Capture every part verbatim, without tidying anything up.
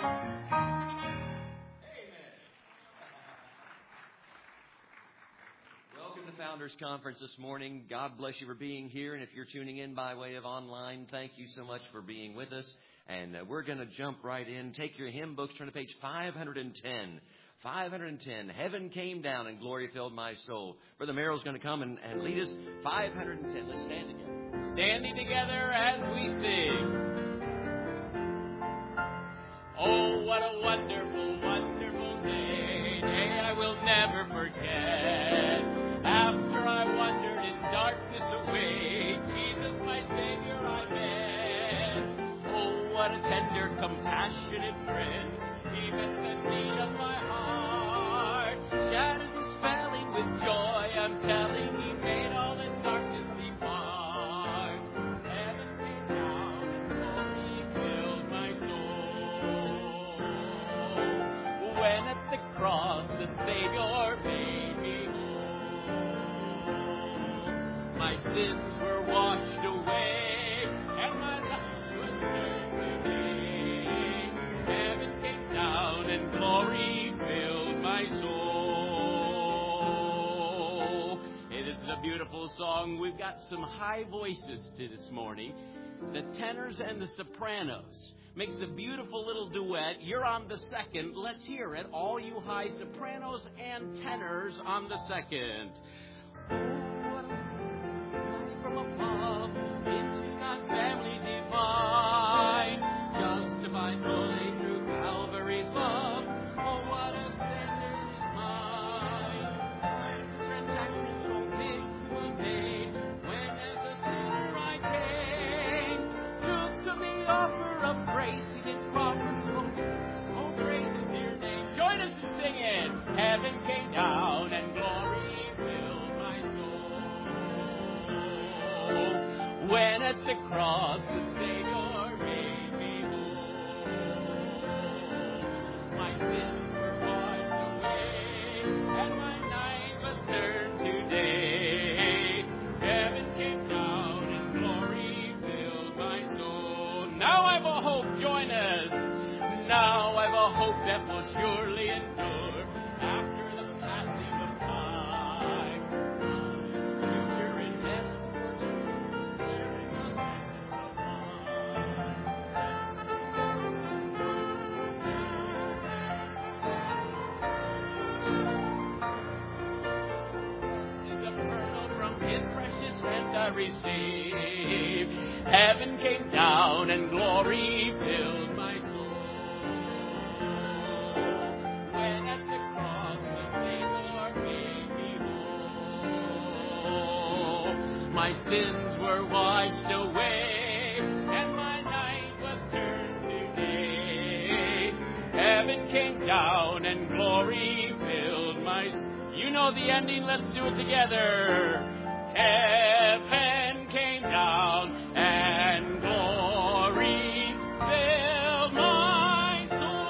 Founders Conference this morning. God bless you for being here. And if you're tuning in by way of online, thank you so much for being with us. And uh, we're going to jump right in. Take your hymn books, turn to page five hundred ten. five hundred ten. Heaven came down and glory filled my soul. Brother Merrill's going to come and, and lead us. five hundred ten. Let's stand together. Standing together as we sing. Oh, what a wonderful, wonderful day. Day I will never forget. After I wandered in darkness away, Jesus, my Savior, I met. Oh, what a tender, compassionate friend. He met the need of my heart. Shadows dispelling with joy, I'm telling, He made all the darkness depart. Heaven came down and glory filled my soul. When at the cross the Savior made me whole. My sins were washed away, and my life was turned today. Heaven came down, and glory filled my soul. It is a beautiful song. We've got some high voices to this morning. The tenors and the sopranos makes a beautiful little duet. You're on the second. Let's hear it. All you high sopranos and tenors on the second. From above into God's family divine, justified fully through Calvary's love. Oh, what a Savior is mine! Transaction so big was made when as a sinner I came. Took to the offer of grace He did proffer from. Oh, grace is dear name. Join us in singing. Heaven came down and glory filled my soul. When at the cross the Savior made me whole, my sins were washed away, and my night was turned to day. Heaven came down and glory filled my soul. Now I've a hope, join us. Now I've a hope that will surely endure after the passing of time. Future in heaven. I received. Heaven came down and glory filled my soul. When at the cross the Savior made me whole, my sins were washed away, and my night was turned to day. Heaven came down and glory filled my soul. You know the ending, let's do it together. Heaven came down and glory filled my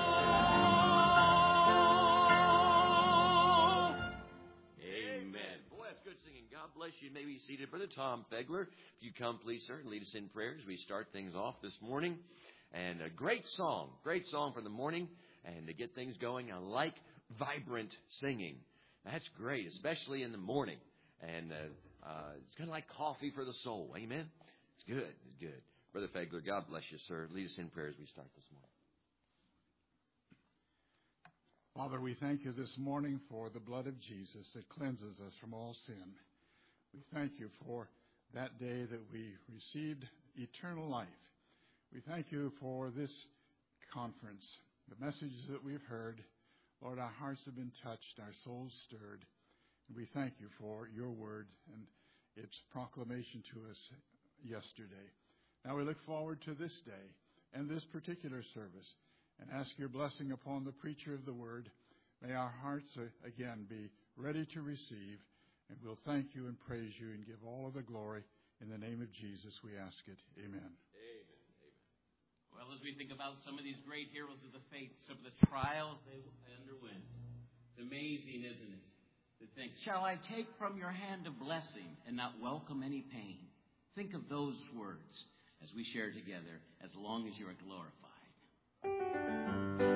soul. Amen. Boy, that's good singing. God bless you. You may be seated. Brother Tom Fegler, if you come, please, sir, and lead us in prayers. We start things off this morning. And a great song, great song for the morning. And to get things going, I like vibrant singing. That's great, especially in the morning. And uh, Uh, it's kind of like coffee for the soul. Amen? It's good. It's good. Brother Fegler, God bless you, sir. Lead us in prayer as we start this morning. Father, we thank you this morning for the blood of Jesus that cleanses us from all sin. We thank you for that day that we received eternal life. We thank you for this conference, the messages that we've heard. Lord, our hearts have been touched, our souls stirred. We thank you for your word and its proclamation to us yesterday. Now we look forward to this day and this particular service and ask your blessing upon the preacher of the word. May our hearts again be ready to receive, and we'll thank you and praise you and give all of the glory. In the name of Jesus we ask it. Amen. Amen. Amen. Well, as we think about some of these great heroes of the faith, some of the trials they underwent, it's amazing, isn't it? To think, shall I take from your hand a blessing and not welcome any pain? Think of those words as we share together, as long as you are glorified.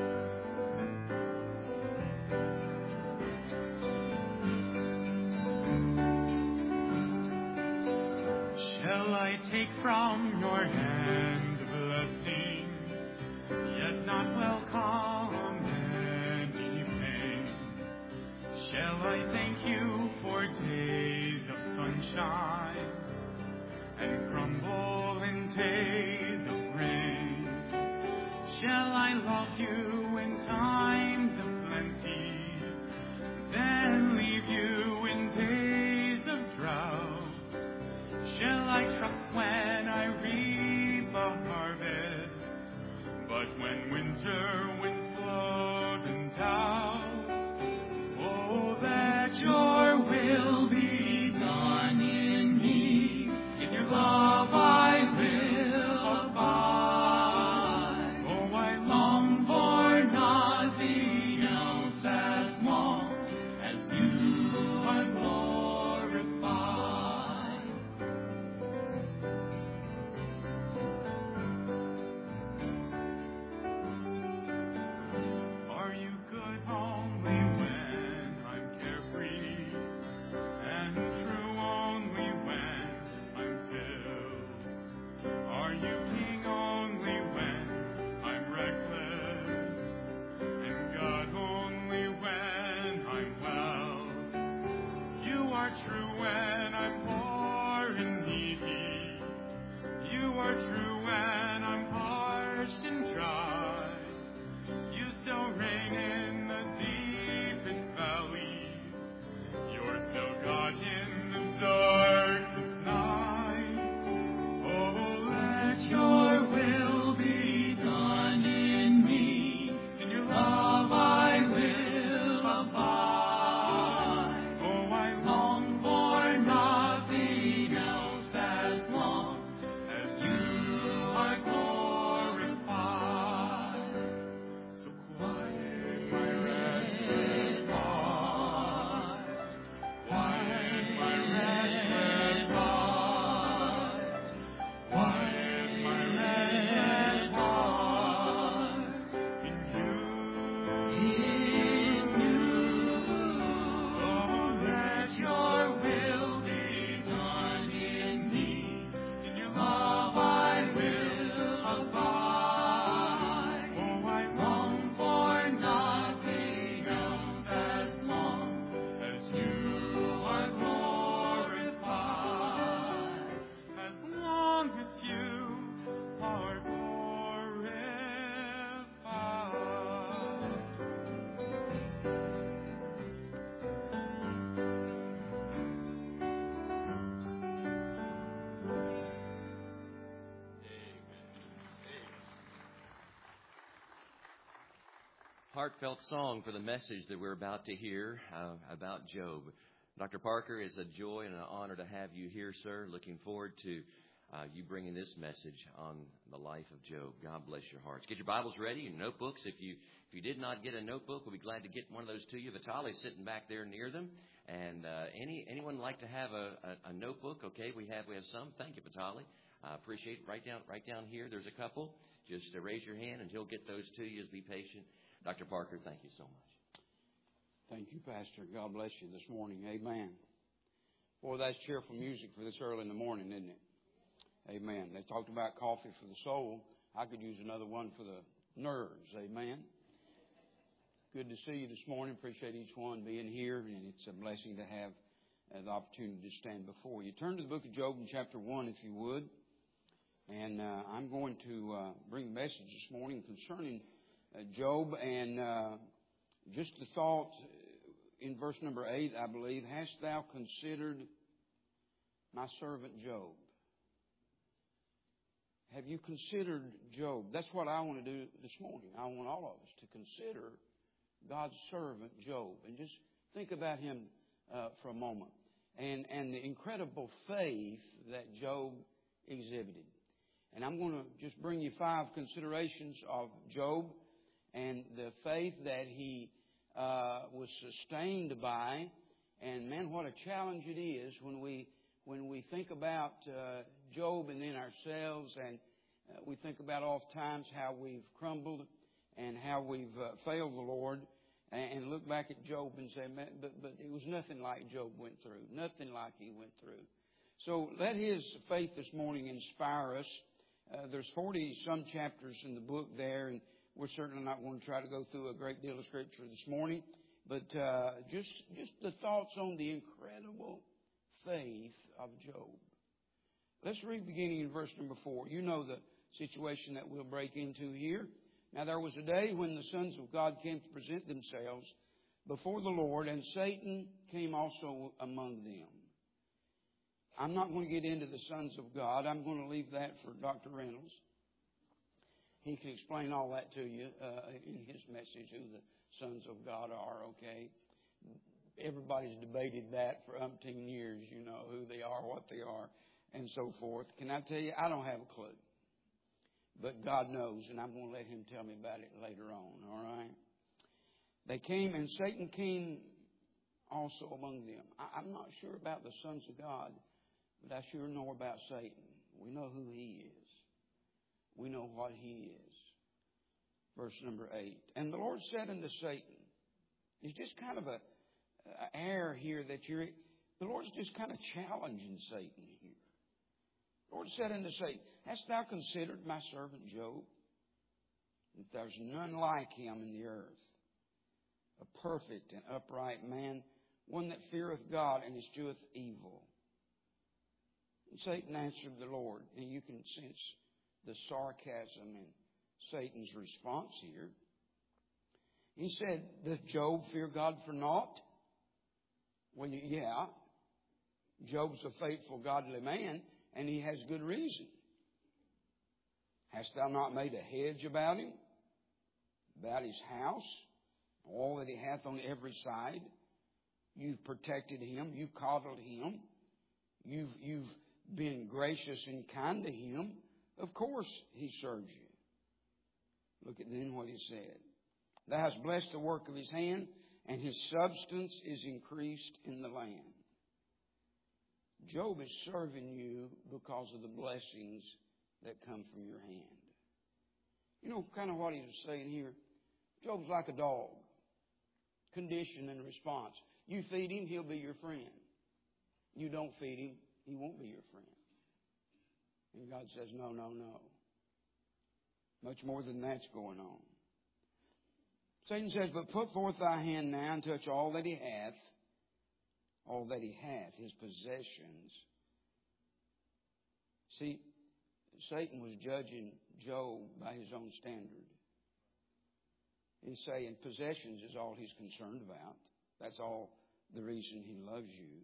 Shall I take from your hand blessing, yet not welcome any pain? Shall I thank you for days of sunshine and grumble in days of rain? Shall I love you in times of plenty, then leave you in days of drought? Shall I trust when I reap a harvest, but when winter winds blow them doubt? Oh, that your will be done in me, in your love I will abide. Oh, I long for nothing else as long as you are glorified. Are you good only when I'm carefree, and true only when I'm filled? Are you king only when I'm reckless, and God only when I'm well? You are true when I'm poor and needy. You are true when I'm parched and dry. You still reign in the deepest valleys. You're still God in the darkest night. Oh, let your will be done in me. In your love I will abide. Oh, I long for nothing else as long as you are glorified. So quiet my restless heart. Quiet my restless heart. Quiet my restless heart in you. In you. Oh, let your will be done in me. In your love I will abide. Oh, I long for nothing else as long as you are glorified. As long as you are glorified. Heartfelt song for the message that we're about to hear uh, about Job. Doctor Parker, it's a joy and an honor to have you here, sir. Looking forward to uh, you bringing this message on the life of Job. God bless your hearts. Get your Bibles ready and notebooks. If you if you did not get a notebook, we'll be glad to get one of those to you. Vitaly's sitting back there near them. And uh, any anyone like to have a, a, a notebook? Okay, we have we have some. Thank you, Vitaly. I appreciate it. Right down right down here. There's a couple. Just uh, raise your hand and he'll get those to you. Just be patient. Doctor Parker, thank you so much. Thank you, Pastor. God bless you this morning. Amen. Boy, that's cheerful music for this early in the morning, isn't it? Amen. They talked about coffee for the soul. I could use another one for the nerves. Amen. Good to see you this morning. Appreciate each one being here, and it's a blessing to have uh, the opportunity to stand before you. Turn to the book of Job in chapter one, if you would. And uh, I'm going to uh, bring a message this morning concerning uh, Job, and uh, just the thought in verse number eight, I believe, hast thou considered my servant Job? Have you considered Job? That's what I want to do this morning. I want all of us to consider God's servant Job and just think about him uh, for a moment, and and the incredible faith that Job exhibited. And I'm going to just bring you five considerations of Job and the faith that he uh, was sustained by. And man, what a challenge it is when we when we think about uh, Job and then ourselves, and uh, we think about oft times how we've crumbled and how we've uh, failed the Lord, and, and look back at Job and say, man, but, but it was nothing like Job went through, nothing like he went through. So let his faith this morning inspire us. Uh, there's forty-some chapters in the book there, and we're certainly not going to try to go through a great deal of Scripture this morning. But uh, just just the thoughts on the incredible faith of Job. Let's read beginning in verse number four. You know the situation that we'll break into here. Now there was a day when the sons of God came to present themselves before the Lord, and Satan came also among them. I'm not going to get into the sons of God. I'm going to leave that for Doctor Reynolds. He can explain all that to you uh, in his message, who the sons of God are, okay? Everybody's debated that for umpteen years, you know, who they are, what they are, and so forth. Can I tell you, I don't have a clue. But God knows, and I'm going to let Him tell me about it later on, all right? They came, and Satan came also among them. I, I'm not sure about the sons of God, but I sure know about Satan. We know who he is. We know what he is. Verse number eight. And the Lord said unto Satan, it's just kind of a, a air here that you're, the Lord's just kind of challenging Satan here. The Lord said unto Satan, hast thou considered my servant Job? That there's none like him in the earth, a perfect and upright man, one that feareth God and escheweth evil. And Satan answered the Lord, and you can sense the sarcasm in Satan's response here. He said, does Job fear God for naught? Well, yeah. Job's a faithful, godly man, and he has good reason. Hast thou not made a hedge about him, about his house, all that he hath on every side? You've protected him. You've coddled him. You've, you've been gracious and kind to him. Of course he serves you. Look at then what he said. Thou hast blessed the work of his hand, and his substance is increased in the land. Job is serving you because of the blessings that come from your hand. You know kind of what he's saying here? Job's like a dog. Condition and response. You feed him, he'll be your friend. You don't feed him, he won't be your friend. And God says, no, no, no. Much more than that's going on. Satan says, but put forth thy hand now and touch all that he hath, all that he hath, his possessions. See, Satan was judging Job by his own standard. He's saying possessions is all he's concerned about. That's all the reason he loves you.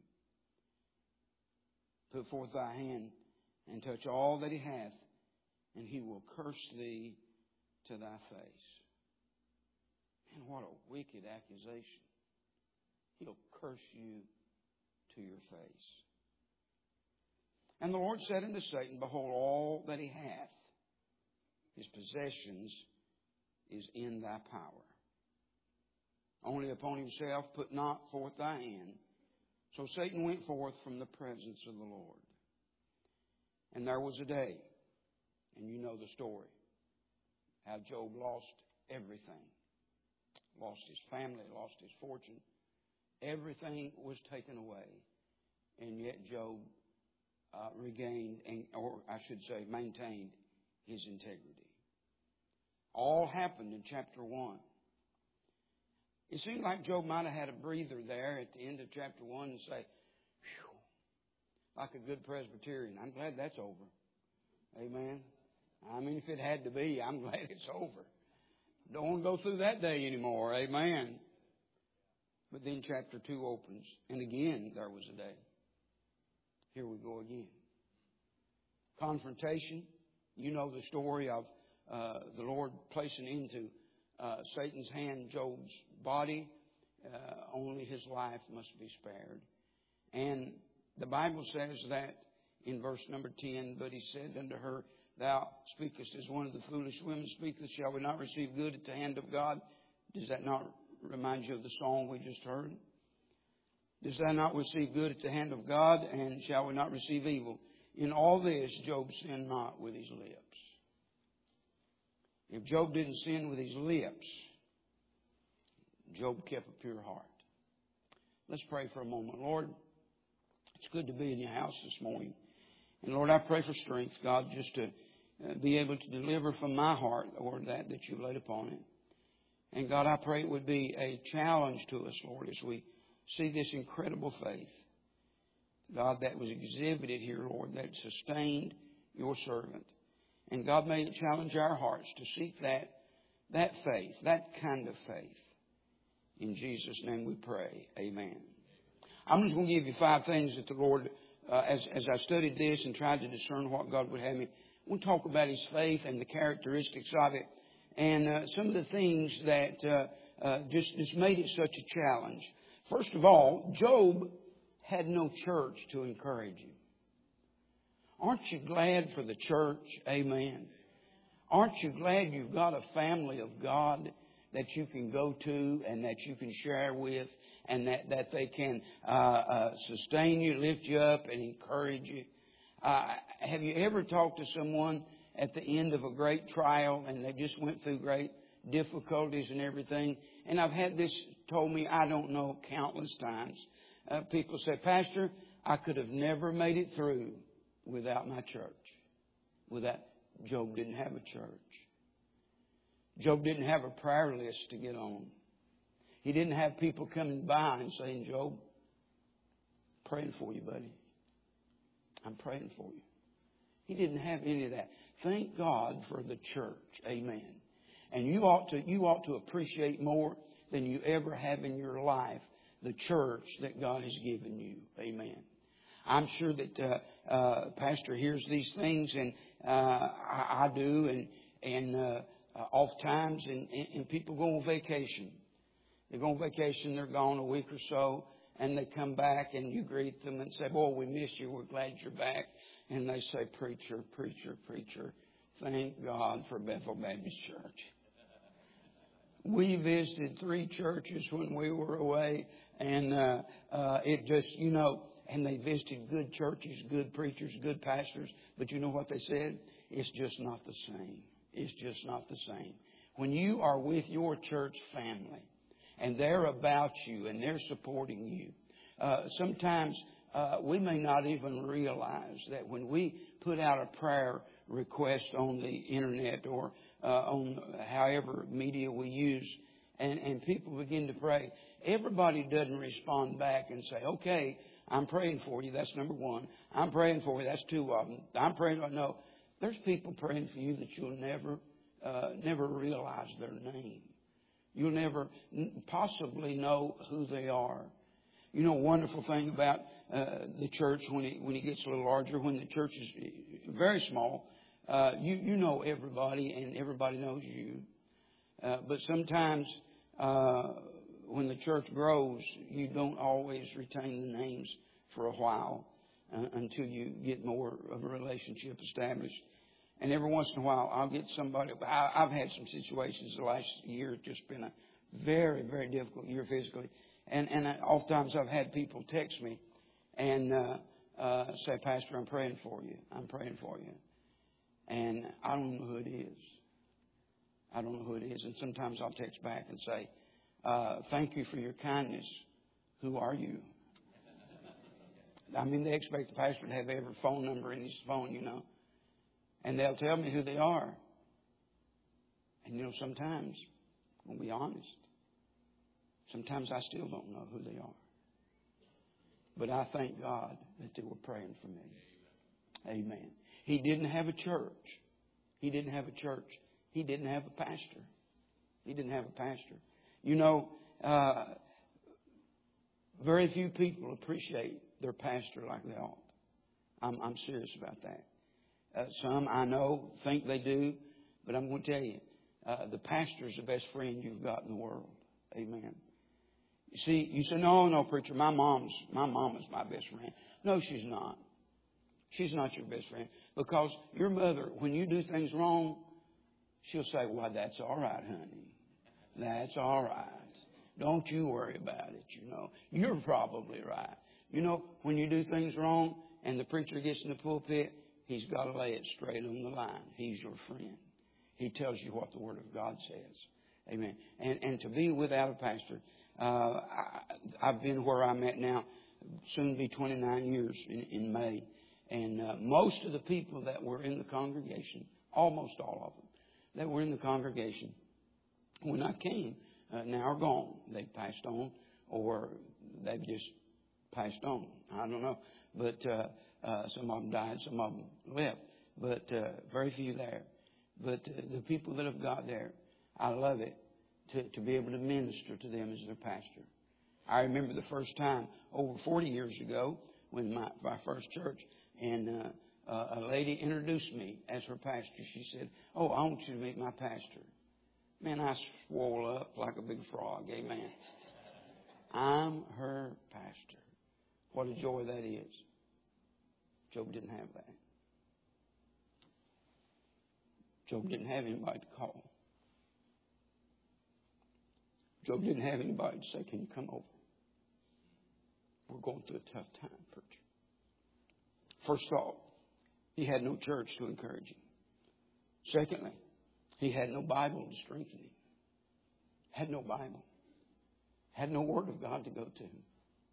Put forth thy hand and touch all that he hath, and he will curse thee to thy face. Man, what a wicked accusation. He'll curse you to your face. And the Lord said unto Satan, behold, all that he hath, his possessions, is in thy power. Only upon himself put not forth thy hand. So Satan went forth from the presence of the Lord. And there was a day, and you know the story, how Job lost everything. Lost his family, lost his fortune. Everything was taken away. And yet Job uh, regained, and, or I should say maintained, his integrity. All happened in chapter one. It seemed like Job might have had a breather there at the end of chapter one and say, phew, like a good Presbyterian, I'm glad that's over. Amen. I mean, if it had to be, I'm glad it's over. Don't want to go through that day anymore. Amen. But then chapter two opens, and again there was a day. Here we go again. Confrontation. You know the story of uh, the Lord placing into uh, Satan's hand Job's body. Uh, only his life must be spared. And the Bible says that in verse number ten, but he said unto her, thou speakest as one of the foolish women speaketh, shall we not receive good at the hand of God? Does that not remind you of the song we just heard? Does thou not receive good at the hand of God, and shall we not receive evil? In all this, Job sinned not with his lips. If Job didn't sin with his lips, Job kept a pure heart. Let's pray for a moment. Lord, It's good to be in your house this morning. And Lord, I pray for strength, God, just to uh, be able to deliver from my heart, Lord, that that you've laid upon it. And God, I pray it would be a challenge to us, Lord, as we see this incredible faith, God, that was exhibited here, Lord, that sustained your servant. And God, may it challenge our hearts to seek that, that faith, that kind of faith. In Jesus' name we pray. Amen. I'm just going to give you five things that the Lord, uh, as, as I studied this and tried to discern what God would have me, we'll talk about His faith and the characteristics of it. And uh, some of the things that uh, uh, just, just made it such a challenge. First of all, Job had no church to encourage him. Aren't you glad for the church? Amen. Aren't you glad you've got a family of God that you can go to and that you can share with, and that, that they can uh, uh, sustain you, lift you up, and encourage you? Uh, have you ever talked to someone at the end of a great trial and they just went through great difficulties and everything? And I've had this told me, I don't know, countless times. Uh, people say, Pastor, I could have never made it through without my church. Without Job didn't have a church. Job didn't have a prayer list to get on. He didn't have people coming by and saying, Job, praying for you, buddy. I'm praying for you. He didn't have any of that. Thank God for the church. Amen. And you ought to, you ought to appreciate more than you ever have in your life the church that God has given you. Amen. I'm sure that uh, uh, Pastor hears these things, and uh, I, I do, and and uh, uh, oftentimes, and, and people go on vacation. They go on vacation, they're gone a week or so, and they come back, and you greet them and say, boy, we missed you, we're glad you're back. And they say, preacher, preacher, preacher, thank God for Bethel Baptist Church. We visited three churches when we were away, and uh, uh, it just, you know, and they visited good churches, good preachers, good pastors. But you know what they said? It's just not the same. It's just not the same. When you are with your church family and they're about you and they're supporting you, uh, sometimes uh, we may not even realize that when we put out a prayer request on the internet or uh, on however media we use, and, and people begin to pray, everybody doesn't respond back and say, okay, I'm praying for you. That's number one. I'm praying for you. That's two of them. I'm praying for you. No, there's people praying for you that you'll never, uh, never realize their name. You'll never possibly know who they are. You know, a wonderful thing about uh, the church when it, when it gets a little larger, when the church is very small, uh, you, you know everybody and everybody knows you. Uh, but sometimes uh, when the church grows, you don't always retain the names for a while uh, until you get more of a relationship established. And every once in a while, I'll get somebody. I, I've had some situations the last year. It's just been a very, very difficult year physically. And, and oftentimes I've had people text me and uh, uh, say, Pastor, I'm praying for you. I'm praying for you. And I don't know who it is. I don't know who it is. And sometimes I'll text back and say, uh, thank you for your kindness. Who are you? I mean, they expect the pastor to have every phone number in his phone, you know. And they'll tell me who they are. And, you know, sometimes, I'm going to be honest, sometimes I still don't know who they are. But I thank God that they were praying for me. Amen. He didn't have a church. He didn't have a church. He didn't have a pastor. He didn't have a pastor. You know, uh, very few people appreciate their pastor like they ought. I'm, I'm serious about that. Uh, some I know think they do, but I'm going to tell you, uh, the pastor is the best friend you've got in the world. Amen. You see, you say, no, no, preacher, my mom's, my mom is my best friend. No, she's not. She's not your best friend. Because your mother, when you do things wrong, she'll say, well, that's all right, honey. That's all right. Don't you worry about it, you know. You're probably right. You know, when you do things wrong and the preacher gets in the pulpit, he's got to lay it straight on the line. He's your friend. He tells you what the Word of God says. Amen. And and to be without a pastor, uh, I, I've been where I'm at now. soon be twenty-nine years in, in May. And uh, most of the people that were in the congregation, almost all of them, that were in the congregation when I came, uh, now are gone. They've passed on, or they've just passed on. I don't know. But uh, uh, some of them died, some of them left. But uh, very few there. But uh, the people that have got there, I love it to, to be able to minister to them as their pastor. I remember the first time over forty years ago when my, my first church, and uh, uh, a lady introduced me as her pastor. She said, "Oh, I want you to meet my pastor." Man, I swole up like a big frog. Amen. I'm her pastor. What a joy that is. Job didn't have that. Job didn't have anybody to call. Job didn't have anybody to say, "Can you come over? We're going through a tough time, preacher." First of all, he had no church to encourage him. Secondly, he had no Bible to strengthen him. Had no Bible. Had no Word of God to go to him.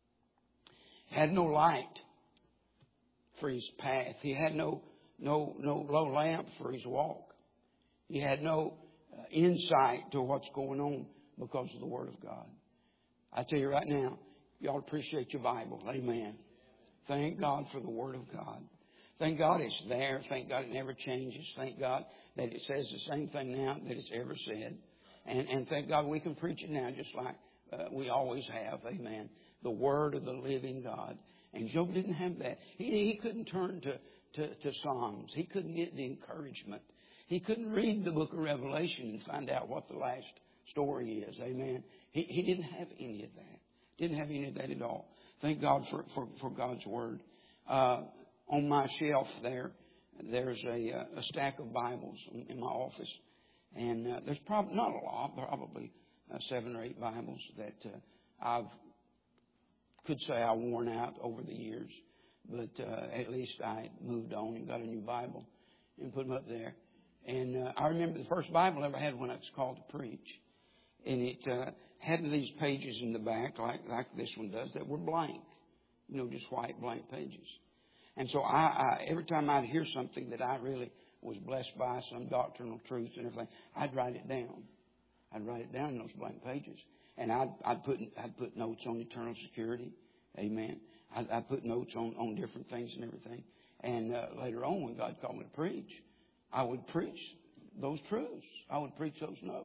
Had no light for his path. He had no no no low lamp for his walk. He had no uh, insight to what's going on because of the Word of God. I tell you right now, you ought to appreciate your Bible. Amen. Thank God for the Word of God. Thank God it's there. Thank God it never changes. Thank God that it says the same thing now that it's ever said. And, and thank God we can preach it now just like uh, we always have. Amen. The Word of the living God. And Job didn't have that. He, he couldn't turn to, to, to Psalms. He couldn't get the encouragement. He couldn't read the book of Revelation and find out what the last story is. Amen. He, he didn't have any of that. Didn't have any of that at all. Thank God for, for, for God's Word. Uh, on my shelf there, there's a, a stack of Bibles in my office. And uh, there's probably not a lot, probably uh, seven or eight Bibles that uh, I've could say I worn out over the years. But uh, at least I moved on and got a new Bible and put them up there. And uh, I remember the first Bible I ever had when I was called to preach. And it uh, had these pages in the back, like, like this one does, that were blank. You know, just white blank pages. And so I, I every time I'd hear something that I really was blessed by, some doctrinal truth and everything, I'd write it down. I'd write it down in those blank pages. And I'd, I'd, put, I'd put notes on eternal security. Amen. I'd, I'd put notes on, on different things and everything. And uh, later on, when God called me to preach, I would preach those truths. I would preach those notes.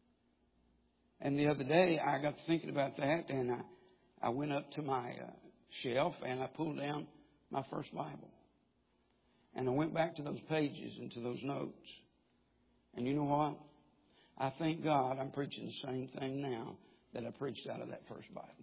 And the other day, I got to thinking about that, and I, I went up to my uh, shelf, and I pulled down my first Bible. And I went back to those pages and to those notes. And you know what? I thank God I'm preaching the same thing now that I preached out of that first Bible.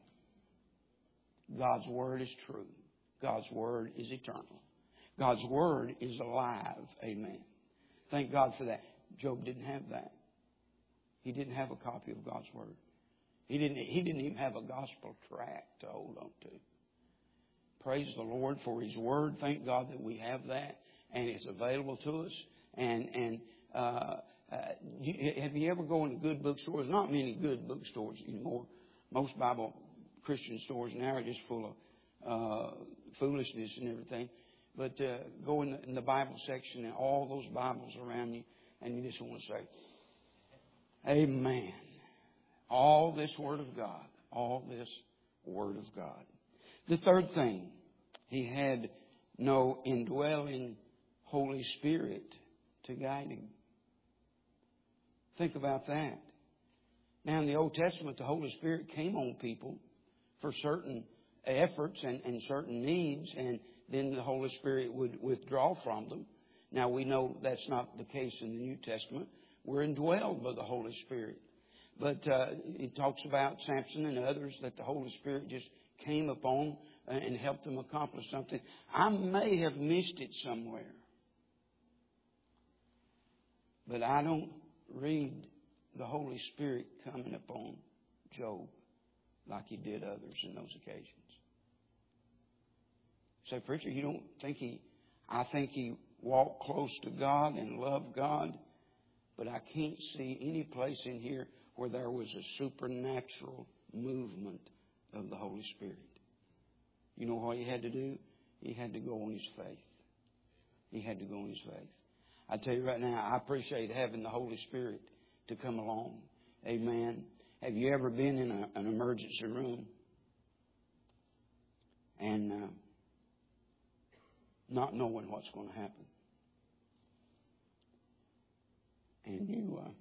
God's Word is true. God's Word is eternal. God's Word is alive. Amen. Thank God for that. Job didn't have that. He didn't have a copy of God's Word. He didn't, he didn't even have a gospel tract to hold on to. Praise the Lord for His Word. Thank God that we have that and it's available to us. And, and uh, uh, you, have you ever gone to good bookstores? Not many good bookstores anymore. Most Bible Christian stores now are just full of uh, foolishness and everything. But uh, go in the, in the Bible section and all those Bibles around you, and you just want to say, Amen. All this Word of God. All this Word of God. The third thing, he had no indwelling Holy Spirit to guide him. Think about that. Now, in the Old Testament, the Holy Spirit came on people for certain efforts and, and certain needs, and then the Holy Spirit would withdraw from them. Now, we know that's not the case in the New Testament. We're indwelled by the Holy Spirit. But uh, it talks about Samson and others that the Holy Spirit just came upon and helped them accomplish something. I may have missed it somewhere. But I don't read the Holy Spirit coming upon Job like He did others in those occasions. Say, preacher, you don't think he, I think he walked close to God and loved God, but I can't see any place in here where there was a supernatural movement of the Holy Spirit. You know what he had to do? He had to go on his faith. He had to go on his faith. I tell you right now, I appreciate having the Holy Spirit to come along. Amen. Have you ever been in a, an emergency room and uh, not knowing what's going to happen? And you uh,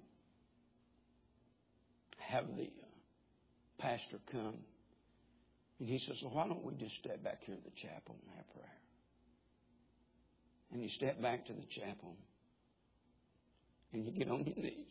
have the uh, pastor come, and he says, well, why don't we just step back here to the chapel and have prayer? And you step back to the chapel, and you get on your knees.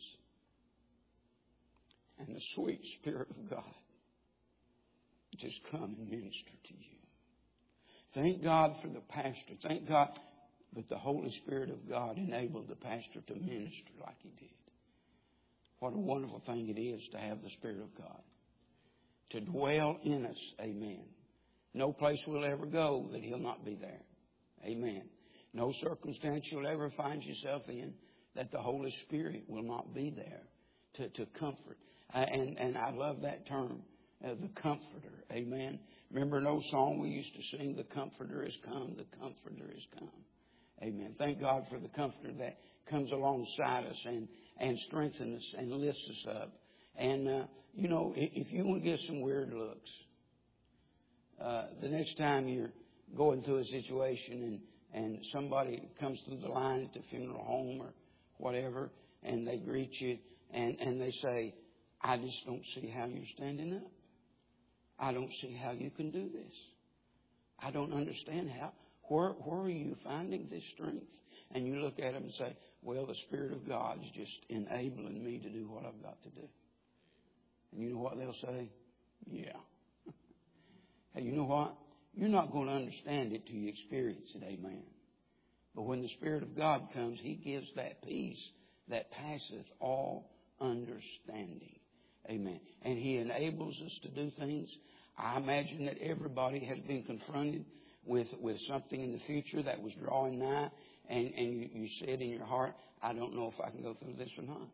And the sweet Spirit of God just come and minister to you. Thank God for the pastor. Thank God that the Holy Spirit of God enabled the pastor to minister like he did. What a wonderful thing it is to have the Spirit of God to dwell in us. Amen. No place we'll ever go that He'll not be there. Amen. No circumstance you'll ever find yourself in that the Holy Spirit will not be there to, to comfort. Uh, and, and I love that term, uh, the Comforter. Amen. Remember an old song we used to sing, the Comforter has come, the Comforter has come. Amen. Thank God for the Comforter that comes alongside us and, and strengthens us and lifts us up. And, uh, you know, if you want to get some weird looks, uh, the next time you're going through a situation and, and somebody comes through the line at the funeral home or whatever, and they greet you and, and they say, I just don't see how you're standing up. I don't see how you can do this. I don't understand how. Where, where are you finding this strength? And you look at them and say, well, the Spirit of God is just enabling me to do what I've got to do. And you know what they'll say? Yeah. Hey, you know what? You're not going to understand it till you experience it. Amen. But when the Spirit of God comes, He gives that peace that passeth all understanding. Amen. And He enables us to do things. I imagine that everybody has been confronted with, with something in the future that was drawing nigh. And, and you, you said in your heart, I don't know if I can go through this or not.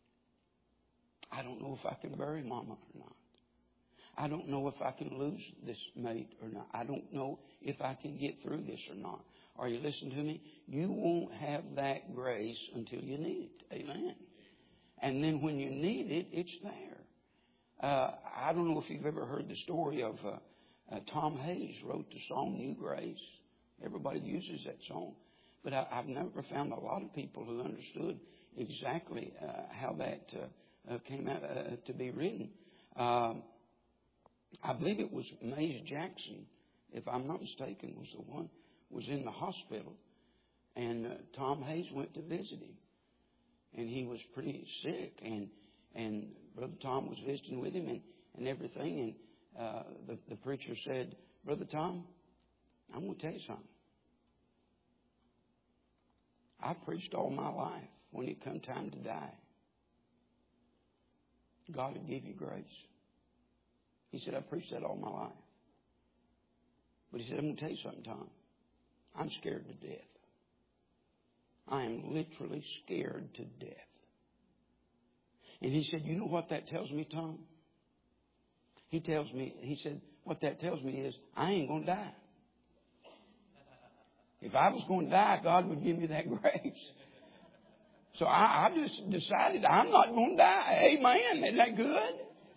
I don't know if I can bury Mama or not. I don't know if I can lose this mate or not. I don't know if I can get through this or not. Are you listening to me? You won't have that grace until you need it. Amen. And then when you need it, it's there. Uh, I don't know if you've ever heard the story of uh, uh, Tom Hayes wrote the song New Grace. Everybody uses that song. But I, I've never found a lot of people who understood exactly uh, how that uh, uh, came out uh, to be written. Um, I believe it was Mays Jackson, if I'm not mistaken, was the one was in the hospital. And uh, Tom Hayes went to visit him. And he was pretty sick. And and Brother Tom was visiting with him and, and everything. And uh, the, the preacher said, Brother Tom, I'm going to tell you something. I've preached all my life. When it come time to die, God would give you grace. He said, I've preached that all my life. But he said, I'm going to tell you something, Tom. I'm scared to death. I am literally scared to death. And he said, you know what that tells me, Tom? He tells me, he said, what that tells me is I ain't going to die. If I was going to die, God would give me that grace. So I, I just decided I'm not going to die. Amen. Isn't that good?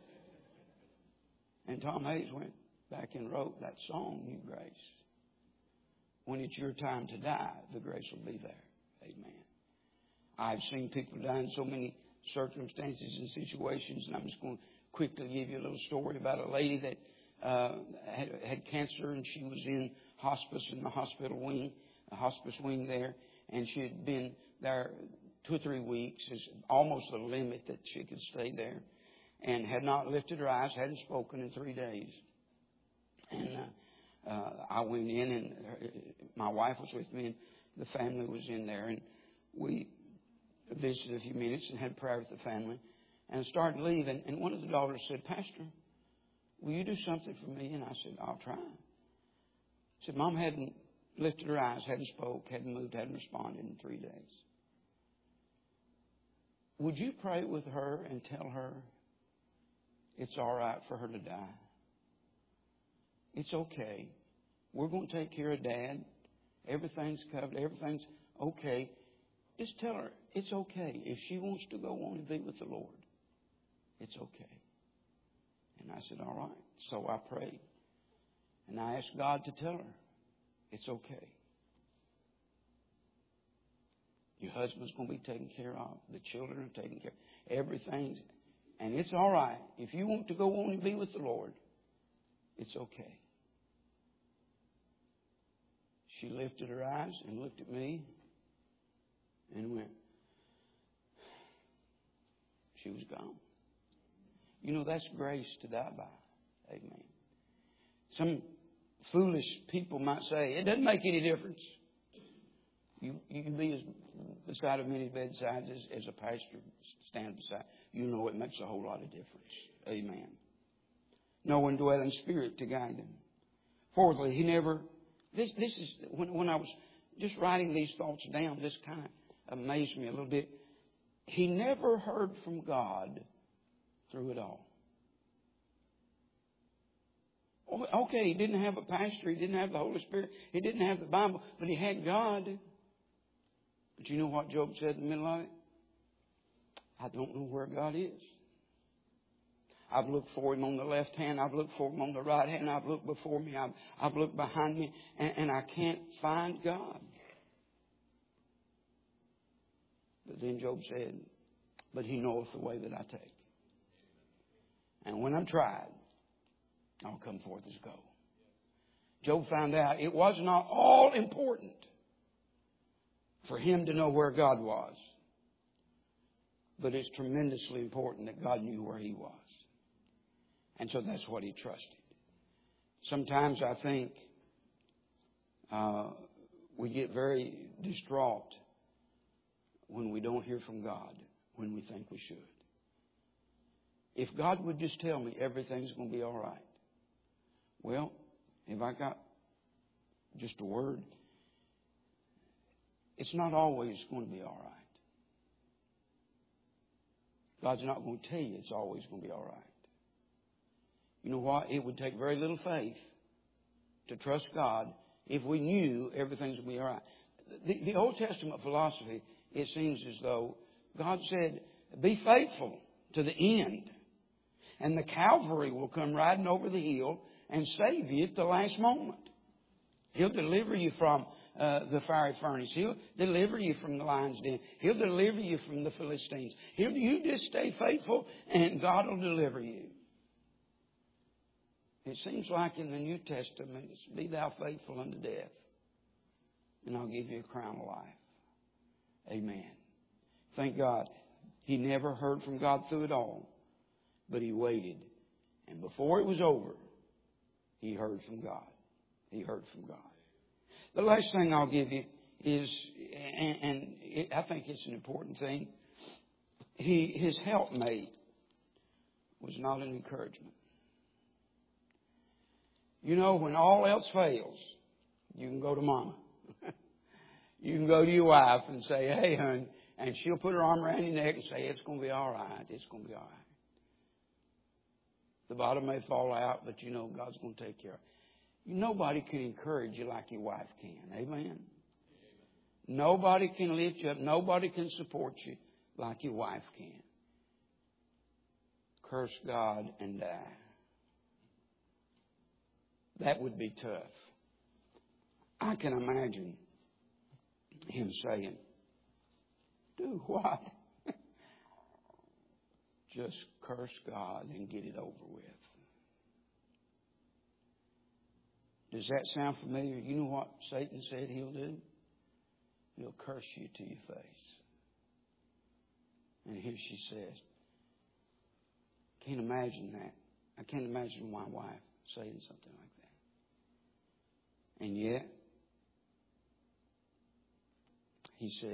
And Tom Hayes went back and wrote that song, New Grace. When it's your time to die, the grace will be there. Amen. I've seen people die in so many circumstances and situations, and I'm just going to quickly give you a little story about a lady that uh, had, had cancer, and she was in hospice in the hospital wing, a hospice wing there, and she had been there two or three weeks, is almost the limit that she could stay there, and had not lifted her eyes, hadn't spoken in three days. And uh, uh, I went in, and her, my wife was with me, and the family was in there, and we visited a few minutes and had prayer with the family, and started leaving. And one of the daughters said, Pastor, will you do something for me? And I said, I'll try. She said, Mom hadn't lifted her eyes, hadn't spoke, hadn't moved, hadn't responded in three days. Would you pray with her and tell her it's all right for her to die? It's okay. We're going to take care of Dad. Everything's covered. Everything's okay. Just tell her it's okay. If she wants to go on and be with the Lord, it's okay. And I said, all right. So I prayed. And I asked God to tell her it's okay. Your husband's going to be taken care of. The children are taken care of. Everything's... And it's all right. If you want to go on and be with the Lord, it's okay. She lifted her eyes and looked at me and went. She was gone. You know, that's grace to die by. Amen. Some foolish people might say, it doesn't make any difference. You, you can be as beside of many bedsides as, as a pastor stand beside. You know it makes a whole lot of difference. Amen. No one dwell in spirit to guide them. Fourthly, he never... This, this is... When, when I was just writing these thoughts down, this kind of amazed me a little bit. He never heard from God through it all. Okay, he didn't have a pastor. He didn't have the Holy Spirit. He didn't have the Bible. But he had God. But you know what Job said in the middle of it? I don't know where God is. I've looked for Him on the left hand. I've looked for Him on the right hand. I've looked before me. I've, I've looked behind me. And, and I can't find God. But then Job said, but He knoweth the way that I take. And when I'm tried, I'll come forth as gold. Job found out it was not all important for him to know where God was. But it's tremendously important that God knew where he was. And so that's what he trusted. Sometimes I think uh, we get very distraught when we don't hear from God when we think we should. If God would just tell me everything's going to be all right. Well, if I got just a word, it's not always going to be all right. God's not going to tell you it's always going to be all right. You know what? It would take very little faith to trust God if we knew everything's going to be all right. The, the Old Testament philosophy, it seems as though God said, be faithful to the end. And the Calvary will come riding over the hill and save you at the last moment. He'll deliver you from uh, the fiery furnace. He'll deliver you from the lion's den. He'll deliver you from the Philistines. He'll, you just stay faithful and God will deliver you. It seems like in the New Testament, it's be thou faithful unto death, and I'll give you a crown of life. Amen. Thank God. He never heard from God through it all, but he waited. And before it was over, he heard from God. He heard from God. The last thing I'll give you is, and, and it, I think it's an important thing, he, his helpmate was not an encouragement. You know, when all else fails, you can go to Mama. You can go to your wife and say, hey, honey, and she'll put her arm around your neck and say, it's going to be all right. It's going to be all right. The bottom may fall out, but you know God's going to take care of it. Nobody can encourage you like your wife can. Amen? Amen. Nobody can lift you up. Nobody can support you like your wife can. Curse God and die. That would be tough. I can imagine him saying, do what? Just curse God and get it over with. Does that sound familiar? You know what Satan said he'll do? He'll curse you to your face. And here she says, can't imagine that. I can't imagine my wife saying something like that. And yet, he said,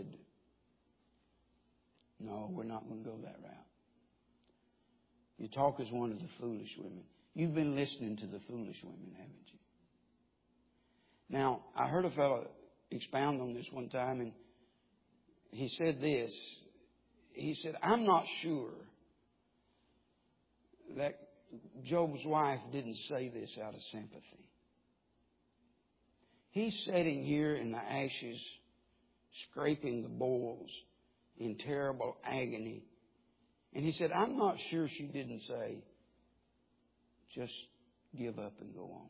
no, we're not going to go that route. You talk as one of the foolish women. You've been listening to the foolish women, haven't you? Now, I heard a fellow expound on this one time, and he said this. He said, I'm not sure that Job's wife didn't say this out of sympathy. He's sitting here in the ashes, scraping the boils in terrible agony. And he said, I'm not sure she didn't say, just give up and go on.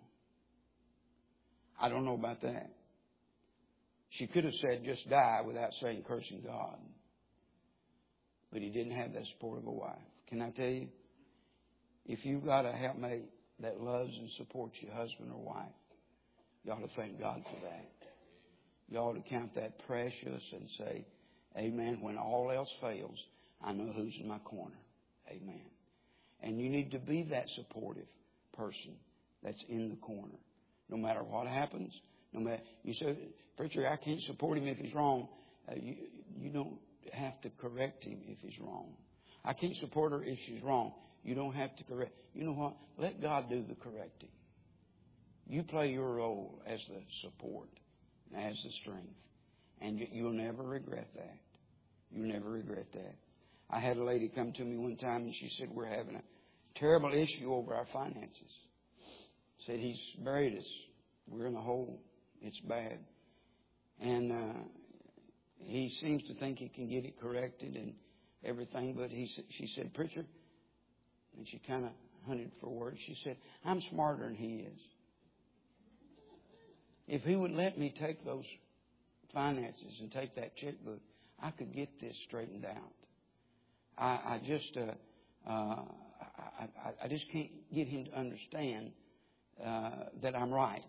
I don't know about that. She could have said, just die without saying cursing God. But he didn't have that support of a wife. Can I tell you? If you've got a helpmate that loves and supports your husband or wife, you ought to thank God for that. You ought to count that precious and say, amen. When all else fails, I know who's in my corner. Amen. And you need to be that supportive person that's in the corner. No matter what happens, no matter, you say, preacher, I can't support him if he's wrong. Uh, you, you don't have to correct him if he's wrong. I can't support her if she's wrong. You don't have to correct. You know what? Let God do the correcting. You play your role as the support, as the strength. And you'll never regret that. You'll never regret that. I had a lady come to me one time and she said, we're having a terrible issue over our finances. Said, he's buried us. We're in a hole. It's bad. And uh, he seems to think he can get it corrected and everything. But he, she said, preacher, and she kind of hunted for words. She said, I'm smarter than he is. If he would let me take those finances and take that checkbook, I could get this straightened out. I, I just, uh, uh, I, I, I just can't get him to understand uh, that I'm right.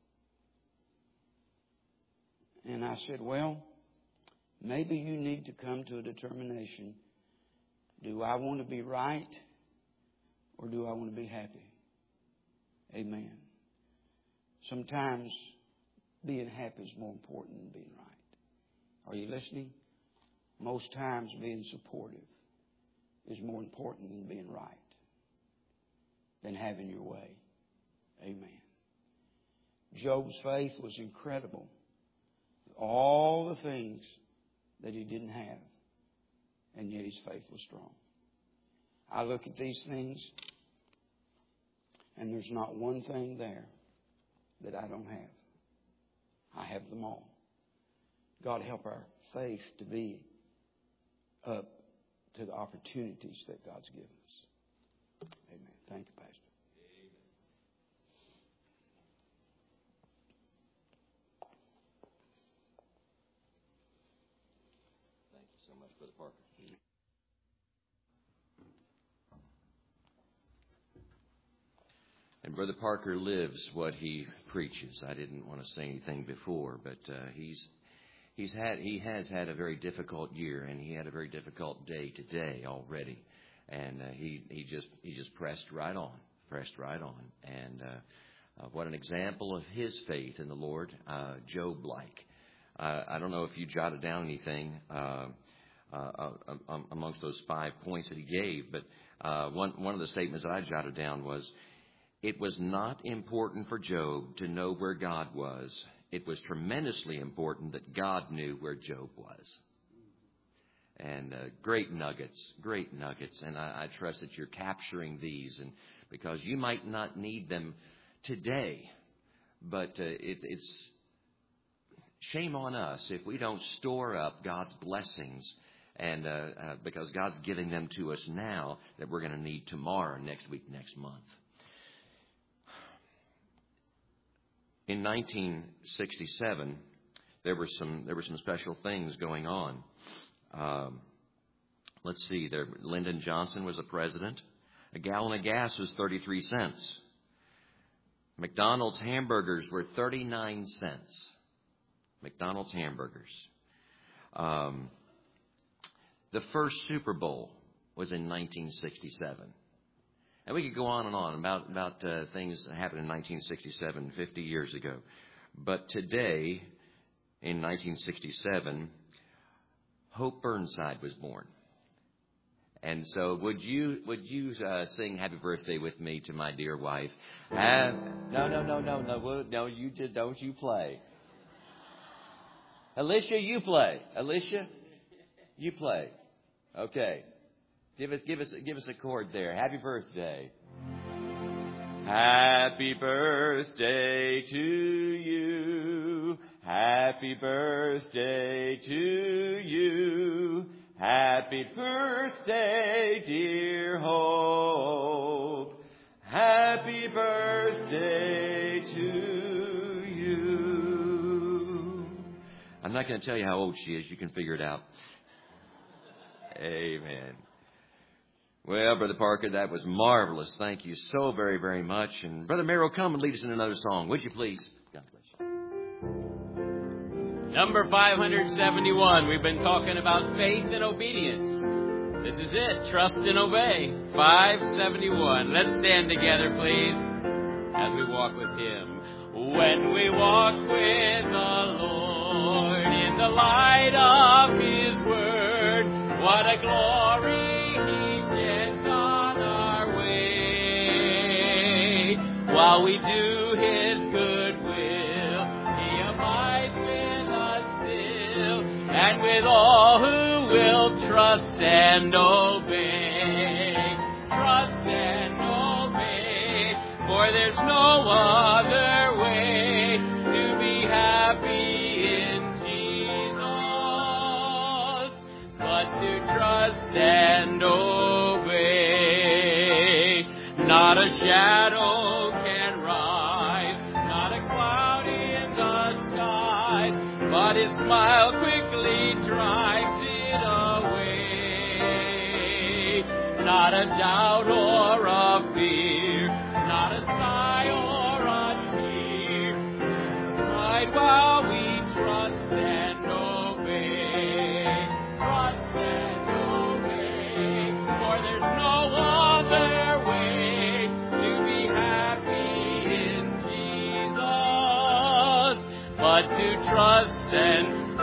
And I said, well, maybe you need to come to a determination. Do I want to be right or do I want to be happy? Amen. Sometimes being happy is more important than being right. Are you listening? Most times being supportive is more important than being right, than having your way. Amen. Job's faith was incredible. All the things that he didn't have, and yet his faith was strong. I look at these things, and there's not one thing there that I don't have. I have them all. God help our faith to be up to the opportunities that God's given us. Amen. Thank you, Pastor. Thank you so much, Brother Parker. And Brother Parker lives what he preaches. I didn't want to say anything before, but uh, he's he's had he has had a very difficult year, and he had a very difficult day today already. And uh, he he just he just pressed right on, pressed right on. And uh, uh, what an example of his faith in the Lord, uh, Job-like. Uh, I don't know if you jotted down anything uh, uh, uh, amongst those five points that he gave, but uh, one one of the statements that I jotted down was, it was not important for Job to know where God was. It was tremendously important that God knew where Job was. And uh, great nuggets, great nuggets. And I, I trust that you're capturing these, and because you might not need them today, but uh, it, it's shame on us if we don't store up God's blessings, and uh, uh, because God's giving them to us now that we're going to need tomorrow, next week, next month. In nineteen sixty-seven, there were some there were some special things going on. Um, let's see, there, Lyndon Johnson was the president. A gallon of gas was thirty-three cents. McDonald's hamburgers were thirty-nine cents. McDonald's hamburgers. Um, the first Super Bowl was in nineteen sixty-seven. And we could go on and on about, about uh, things that happened in nineteen sixty-seven, fifty years ago. But today, in nineteen sixty-seven, Hope Burnside was born. And so would you would you uh, sing Happy Birthday with me to my dear wife? Have, no, no, no, no, no, no, you just don't you play. Alicia, you play. Alicia, you play. Okay. Give us, give us, give us a chord there. Happy birthday. Happy birthday to you. Happy birthday to you. Happy birthday, dear Hope. Happy birthday to you. I'm not going to tell you how old she is. You can figure it out. Amen. Well, Brother Parker, that was marvelous. Thank you so very, very much. And Brother Merrill, come and lead us in another song, would you please? God bless you. Number five hundred seventy-one. We've been talking about faith and obedience. This is it. Trust and obey. five seventy-one. Let's stand together, please, as we walk with Him. When we walk with the Lord in the light of His Word, what a glory He sheds on our way. While we do His good will, He abides with us still, and with all who will trust and obey. Trust and obey, for there's no other way to be happy in Jesus but to trust and obey. Not a shadow can rise, not a cloud in the skies, but His smile quickly drives it away. Not a doubt or a fear, not a sigh or a tear, right while we trust and obey. Trust and obey, for there's no other way to be happy in Jesus but to trust and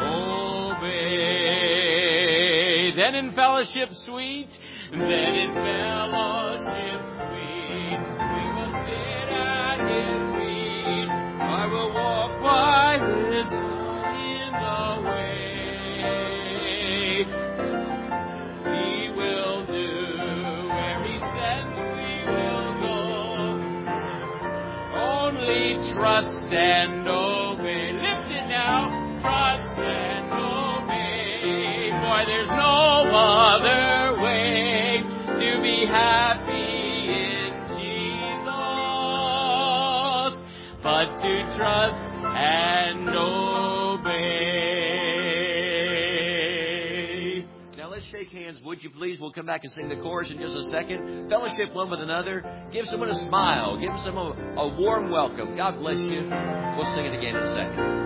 obey. Then in fellowship sweet, then in fellowship sweet, we will sit at His feet. I will walk by His side in the way. He will do where He says we will go. Only trust and obey. Lift it now. Trust and obey. For there's no other way to be happy in Jesus but to trust and obey. Now let's shake hands, would you please? We'll come back and sing the chorus in just a second. Fellowship one with another. Give someone a smile. Give someone a, a warm welcome. God bless you. We'll sing it again in a second.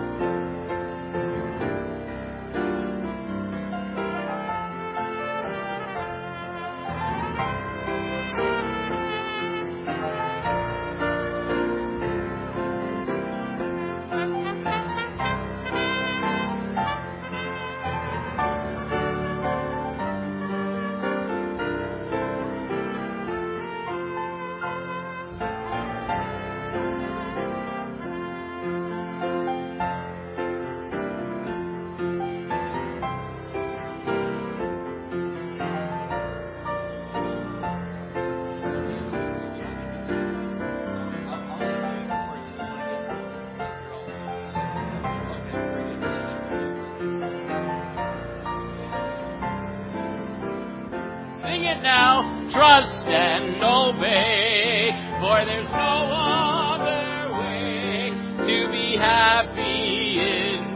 Now, trust and obey, for there's no other way to be happy in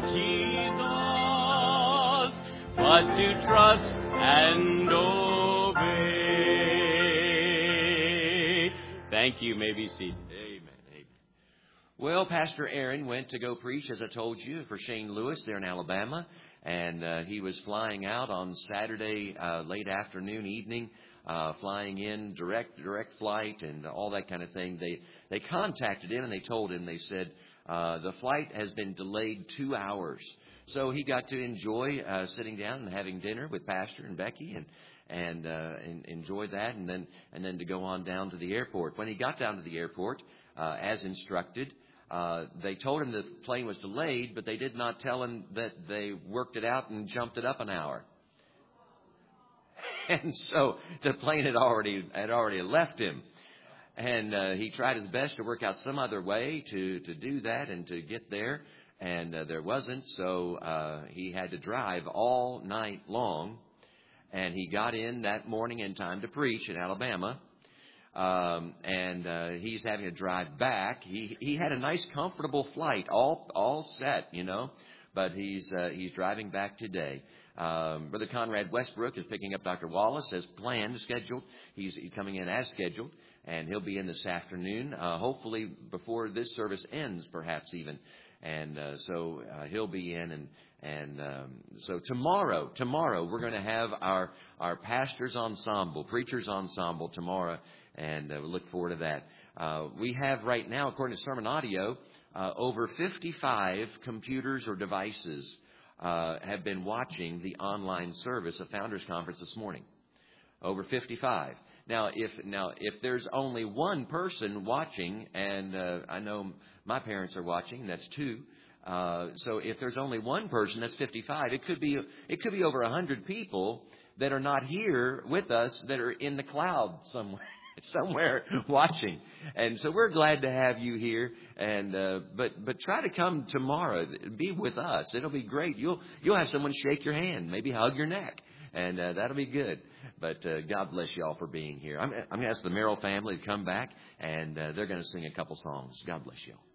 Jesus but to trust and obey. Thank you. May be seated. Amen. Amen. Well, Pastor Aaron went to go preach, as I told you, for Shane Lewis there in Alabama. And uh, he was flying out on Saturday, uh, late afternoon, evening, uh, flying in, direct direct flight and all that kind of thing. They they contacted him and they told him, they said, uh, the flight has been delayed two hours. So he got to enjoy uh, sitting down and having dinner with Pastor and Becky and and, uh, and enjoy that, and then and then to go on down to the airport. When he got down to the airport, uh, as instructed, Uh, they told him the plane was delayed, but they did not tell him that they worked it out and jumped it up an hour. And so the plane had already had already left him. And uh, he tried his best to work out some other way to, to do that and to get there. And uh, there wasn't. So uh, he had to drive all night long. And he got in that morning in time to preach in Alabama. Um, and uh, he's having to drive back. He he had a nice, comfortable flight, all all set, you know. But he's uh, he's driving back today. Um, Brother Conrad Westbrook is picking up Doctor Wallace as planned, scheduled. He's, he's coming in as scheduled, and he'll be in this afternoon, uh, hopefully before this service ends, perhaps even. And uh, so uh, he'll be in, and and um, so tomorrow, tomorrow we're going to have our our pastors ensemble, preachers ensemble tomorrow, and uh, we look forward to that. Uh, we have right now, according to Sermon Audio, uh, over fifty-five computers or devices uh, have been watching the online service of Founders Conference this morning. Over fifty-five. Now, if now if there's only one person watching, and uh, I know my parents are watching, that's two. Uh, so if there's only one person, that's fifty-five. It could be it could be over a hundred people that are not here with us, that are in the cloud somewhere, somewhere watching. And so we're glad to have you here. And uh, but but try to come tomorrow. Be with us. It'll be great. You'll you'll have someone shake your hand, maybe hug your neck. And uh, that'll be good. But uh, God bless you all for being here. I'm, I'm going to ask the Merrill family to come back, and uh, they're going to sing a couple songs. God bless you all.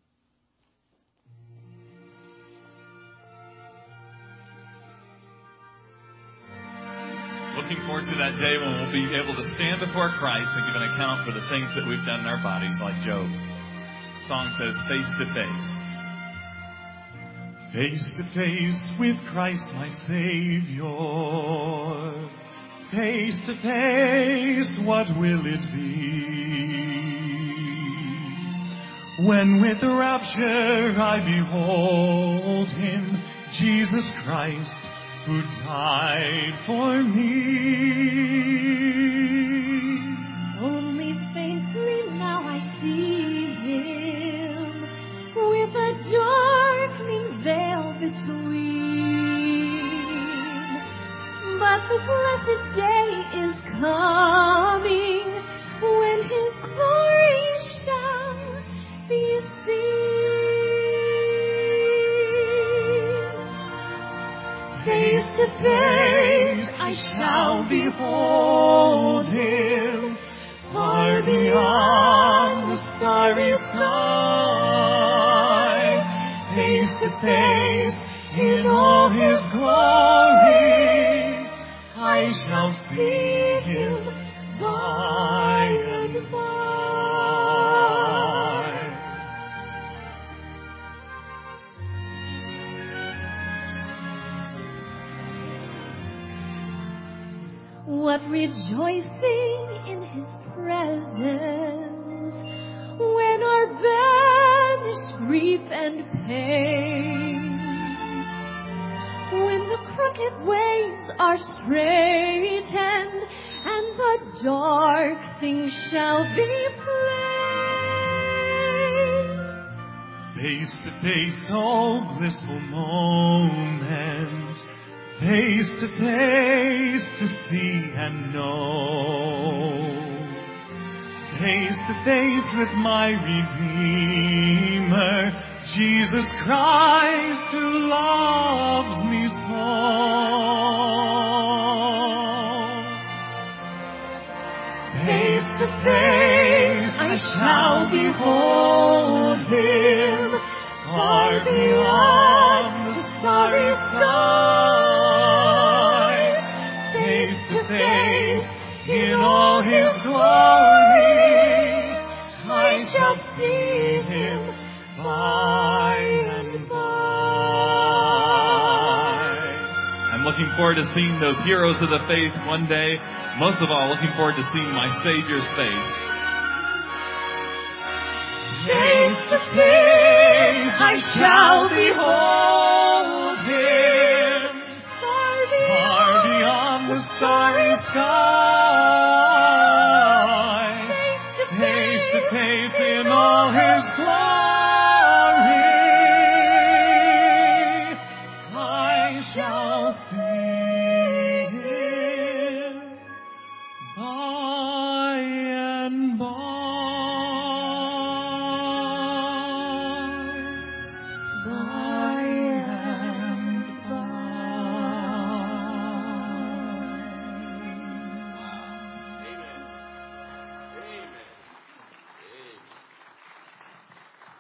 Looking forward to that day when we'll be able to stand before Christ and give an account for the things that we've done in our bodies, like Job. The song says, face to face. Face to face with Christ my Savior. Face to face, what will it be? When with rapture I behold Him, Jesus Christ, who died for me. Only faintly now I see Him, with a darkening veil between. But the blessed day is coming, when His glory shall be seen. Face to face I shall behold Him, far beyond the starry sky. Face to face in all His glory, I shall see Him by and by. What rejoicing in His presence, when our banished grief and pain, when the crooked ways are straightened, and the dark things shall be plain. Face to face, oh blissful moment. Face to face to see and know. Face to face with my Redeemer, Jesus Christ, who loves me so. Face to face I shall behold Him, far beyond the starry sky. Face to face in all His glory, I shall see Him by and by. I'm looking forward to seeing those heroes of the faith one day. Most of all, looking forward to seeing my Savior's face. Face to face I shall behold Him, far beyond the starry sky. Face to face in all His glory, I shall see Him by and by.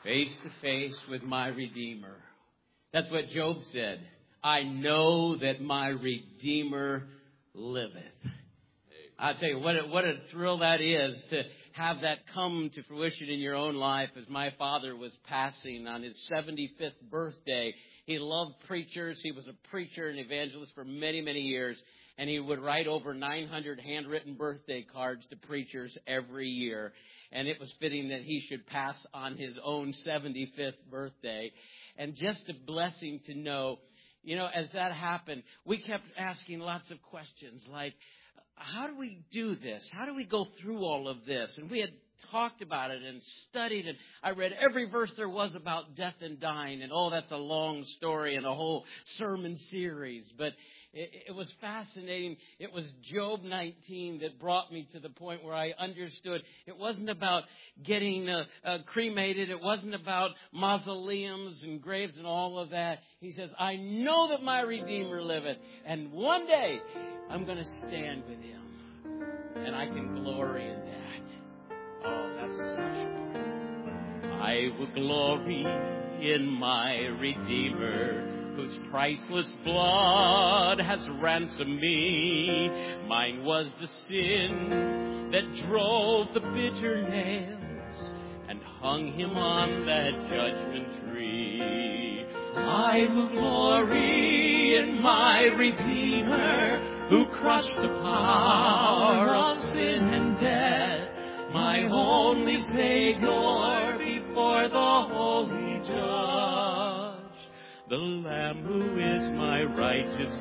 face to face with my Redeemer. That's what Job said. I know that my Redeemer liveth. I'll tell you what a, what a thrill that is to have that come to fruition in your own life. As my father was passing on his seventy-fifth birthday, he loved preachers. He was a preacher and evangelist for many, many years. And he would write over nine hundred handwritten birthday cards to preachers every year. And it was fitting that he should pass on his own seventy-fifth birthday. And just a blessing to know, you know, as that happened, we kept asking lots of questions like, how do we do this? How do we go through all of this? And we had talked about it and studied it. I read every verse there was about death and dying. And, oh, that's a long story and a whole sermon series. But it, it was fascinating. It was Job nineteen that brought me to the point where I understood it wasn't about getting uh, uh, cremated. It wasn't about mausoleums and graves and all of that. He says, I know that my Redeemer liveth. And one day I'm going to stand with him. And I can glory in that. Oh, that's essential. I will glory in my Redeemer, whose priceless blood has ransomed me. Mine was the sin that drove the bitter nails and hung him on that judgment tree. I will glory in my Redeemer, who crushed the power of sin and death, my only Savior before the holy judge, the Lamb who is my righteousness,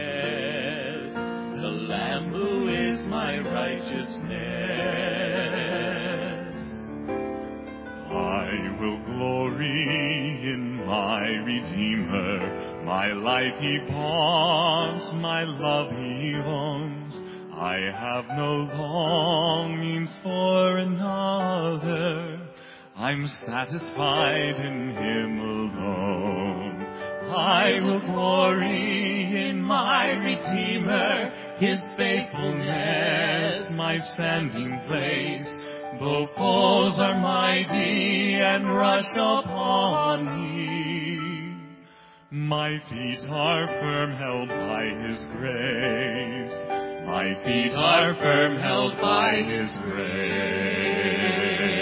the Lamb who is my righteousness. I will glory in my Redeemer, my life he bonds, my love he owns. I have no longings for another. I'm satisfied in him alone. I will glory in my Redeemer, his faithfulness, my standing place. Though foes are mighty and rush upon me, my feet are firm held by his grace. My feet are firm held by his grace.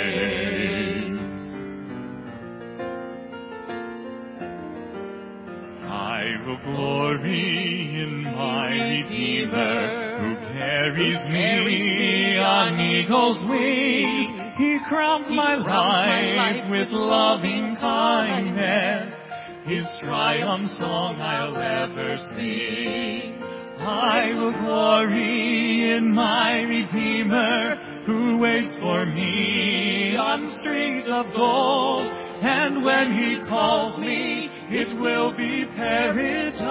I will glory in my Redeemer, who carries me on eagle's wings. He crowns my life with loving kindness. His triumph song I'll ever sing. I will glory in my Redeemer, who waits for me on strings of gold. And when he calls me, it will be paradise,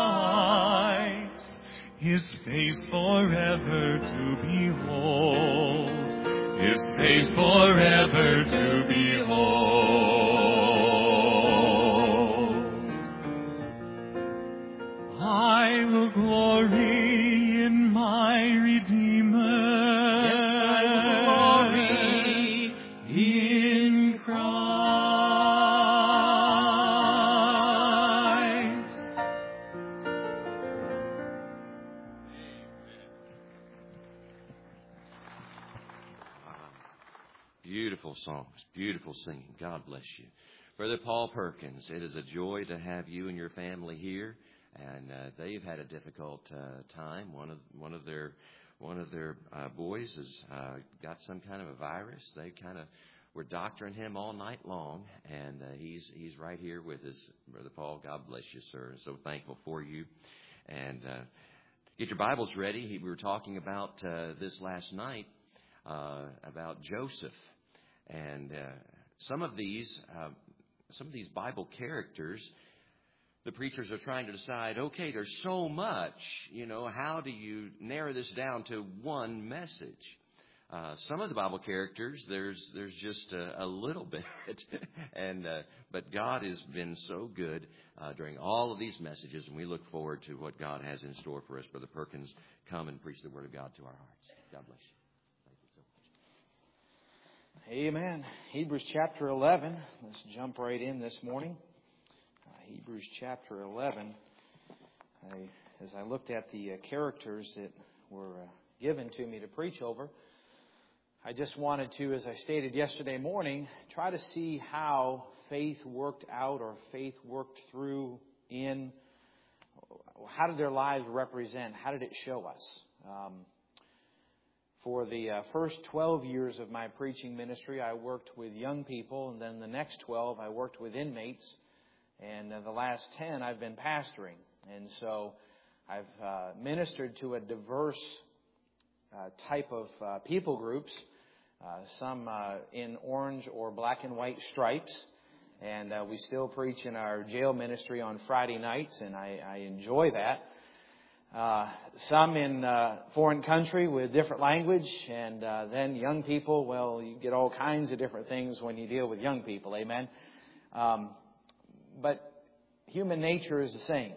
his face forever to behold, his face forever to behold. I will glory in my Redeemer. Yes, I will glory in Christ. Beautiful songs, beautiful singing. God bless you. Brother Paul Perkins, it is a joy to have you and your family here. And uh, they've had a difficult uh, time. One of one of their one of their uh, boys has uh, got some kind of a virus. They kind of were doctoring him all night long, and uh, he's he's right here with us, Brother Paul. God bless you, sir. And so thankful for you. And uh, get your Bibles ready. He, we were talking about uh, this last night uh, about Joseph, and uh, some of these uh, some of these Bible characters. The preachers are trying to decide, okay, there's so much, you know, how do you narrow this down to one message? Uh, some of the Bible characters, there's there's just a, a little bit, and uh, but God has been so good uh, during all of these messages, and we look forward to what God has in store for us. Brother Perkins, come and preach the Word of God to our hearts. God bless you. Thank you so much. Amen. Hebrews chapter eleven. Let's jump right in this morning. Uh, Hebrews chapter eleven. I, as I looked at the uh, characters that were uh, given to me to preach over, I just wanted to, as I stated yesterday morning, try to see how faith worked out or faith worked through in, how did their lives represent? How did it show us? Um, For the uh, first twelve years of my preaching ministry, I worked with young people, and then the next twelve, I worked with inmates, and uh, the last ten, I've been pastoring. And so I've uh, ministered to a diverse uh, type of uh, people groups, uh, some uh, in orange or black and white stripes, and uh, we still preach in our jail ministry on Friday nights, and I, I enjoy that. Uh, some in uh, foreign country with different language, and uh, then young people, well, you get all kinds of different things when you deal with young people, amen? Um, but human nature is the same.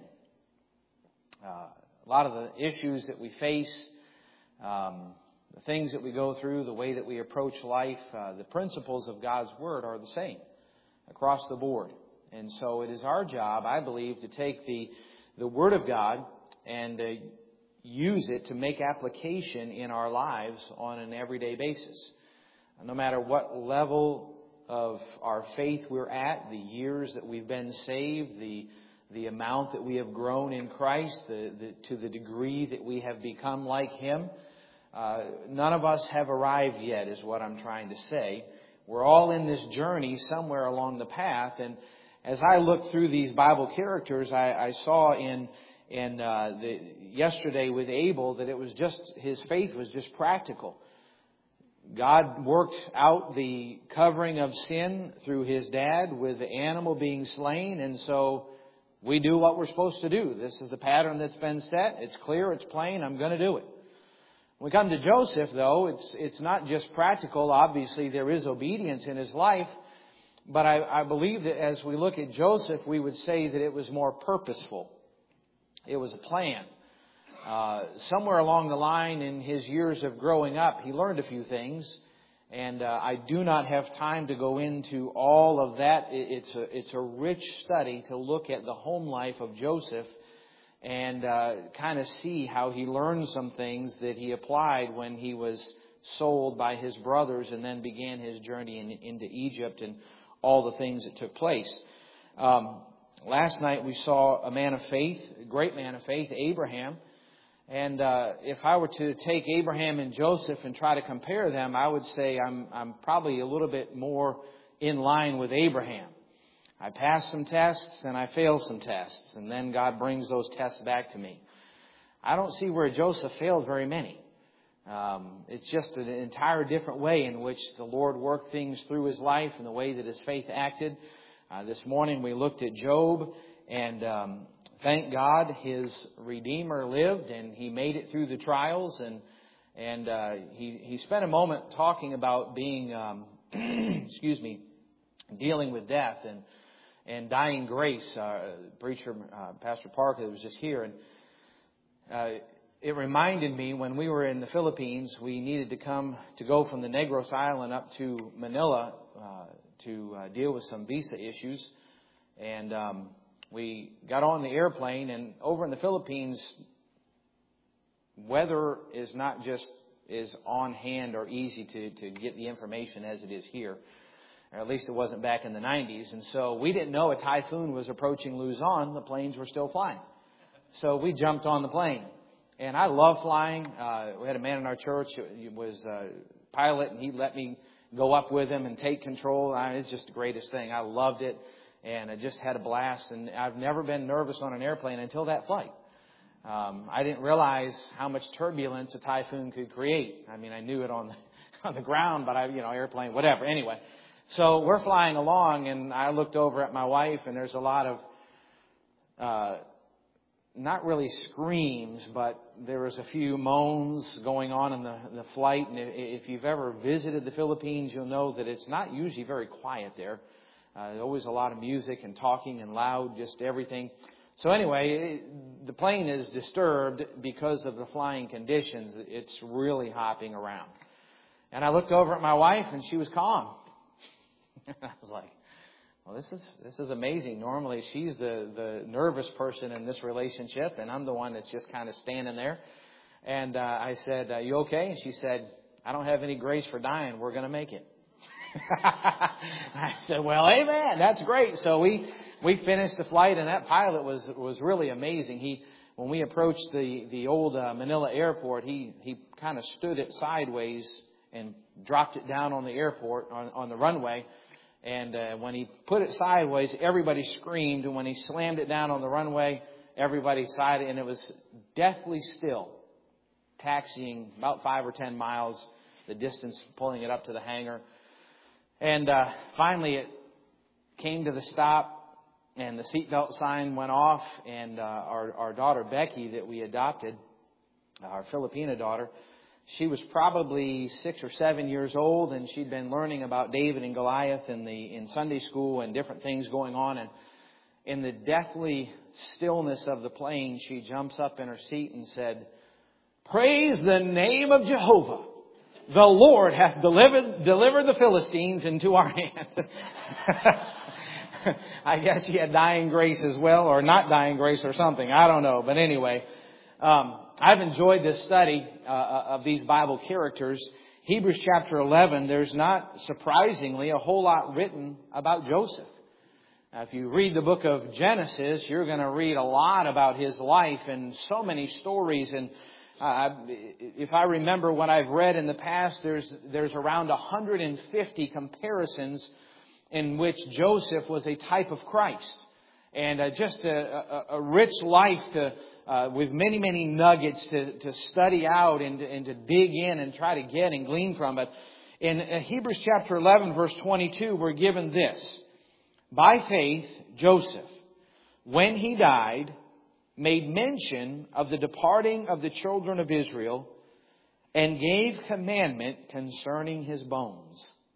Uh, a lot of the issues that we face, um, the things that we go through, the way that we approach life, uh, the principles of God's Word are the same across the board. And so it is our job, I believe, to take the, the Word of God and uh, use it to make application in our lives on an everyday basis. No matter what level of our faith we're at, the years that we've been saved, the the amount that we have grown in Christ, the, the, to the degree that we have become like Him, uh, none of us have arrived yet, is what I'm trying to say. We're all in this journey somewhere along the path, and as I looked through these Bible characters, I, I saw in And uh, the, yesterday with Abel that it was just, his faith was just practical. God worked out the covering of sin through his dad with the animal being slain. And so we do what we're supposed to do. This is the pattern that's been set. It's clear, it's plain, I'm going to do it. When we come to Joseph, though, it's it's not just practical. Obviously, there is obedience in his life. But I, I believe that as we look at Joseph, we would say that it was more purposeful. It was a plan. Uh, somewhere along the line in his years of growing up, he learned a few things. And uh, I do not have time to go into all of that. It's a, it's a rich study to look at the home life of Joseph and uh, kind of see how he learned some things that he applied when he was sold by his brothers and then began his journey in, into Egypt and all the things that took place. Um, Last night we saw a man of faith, a great man of faith, Abraham. And uh, if I were to take Abraham and Joseph and try to compare them, I would say I'm, I'm probably a little bit more in line with Abraham. I passed some tests and I failed some tests, and then God brings those tests back to me. I don't see where Joseph failed very many. Um, it's just an entire different way in which the Lord worked things through his life and the way that his faith acted. Uh, this morning we looked at Job, and um, thank God his Redeemer lived and he made it through the trials. And and uh, he, he spent a moment talking about being, um, excuse me, dealing with death and, and dying grace. Uh, preacher, uh, Pastor Parker was just here, and uh, it reminded me when we were in the Philippines, we needed to come to go from the Negros Island up to Manila uh, to uh, deal with some visa issues. And um, we got on the airplane, and over in the Philippines, weather is not just is on hand or easy to, to get the information as it is here. Or at least it wasn't back in the nineties. And so we didn't know a typhoon was approaching Luzon. The planes were still flying. So we jumped on the plane. And I love flying. Uh, we had a man in our church who was a pilot, and he let me go up with him and take control. I, it's just the greatest thing. I loved it, and I just had a blast. And I've never been nervous on an airplane until that flight. Um, I didn't realize how much turbulence a typhoon could create. I mean, I knew it on the, on the ground, but I, you know, airplane, whatever. Anyway, so we're flying along, and I looked over at my wife, and there's a lot of, uh, not really screams, but there was a few moans going on in the, the flight. And if you've ever visited the Philippines, you'll know that it's not usually very quiet there. Uh, there's always a lot of music and talking and loud, just everything. So anyway, it, the plane is disturbed because of the flying conditions. It's really hopping around. And I looked over at my wife, and she was calm. I was like, well, this is this is amazing. Normally, she's the, the nervous person in this relationship, and I'm the one that's just kind of standing there. And uh, I said, are you okay? And she said, I don't have any grace for dying. We're going to make it. I said, well, amen. That's great. So we we finished the flight, and that pilot was was really amazing. He when we approached the the old uh, Manila airport, he he kind of stood it sideways and dropped it down on the airport on on the runway. And uh, when he put it sideways, everybody screamed. And when he slammed it down on the runway, everybody sighed. And it was deathly still, taxiing about five or ten miles, the distance, pulling it up to the hangar. And uh, finally it came to the stop, and the seatbelt sign went off. And uh, our, our daughter, Becky, that we adopted, our Filipina daughter, she was probably six or seven years old, and she'd been learning about David and Goliath in the in Sunday school and different things going on. And in the deathly stillness of the plane, she jumps up in her seat and said, "Praise the name of Jehovah. The Lord hath delivered delivered the Philistines into our hand." I guess she had dying grace as well, or not dying grace or something. I don't know. But anyway, um, I've enjoyed this study uh, of these Bible characters. Hebrews chapter eleven, there's not surprisingly a whole lot written about Joseph. Now, if you read the book of Genesis, you're going to read a lot about his life and so many stories. And uh, if I remember what I've read in the past, there's there's around one hundred fifty comparisons in which Joseph was a type of Christ. And uh, just a, a, a rich life to Uh, with many, many nuggets to, to study out and to, and to dig in and try to get and glean from it. In uh, Hebrews chapter eleven, verse twenty-two, we're given this. By faith, Joseph, when he died, made mention of the departing of the children of Israel and gave commandment concerning his bones.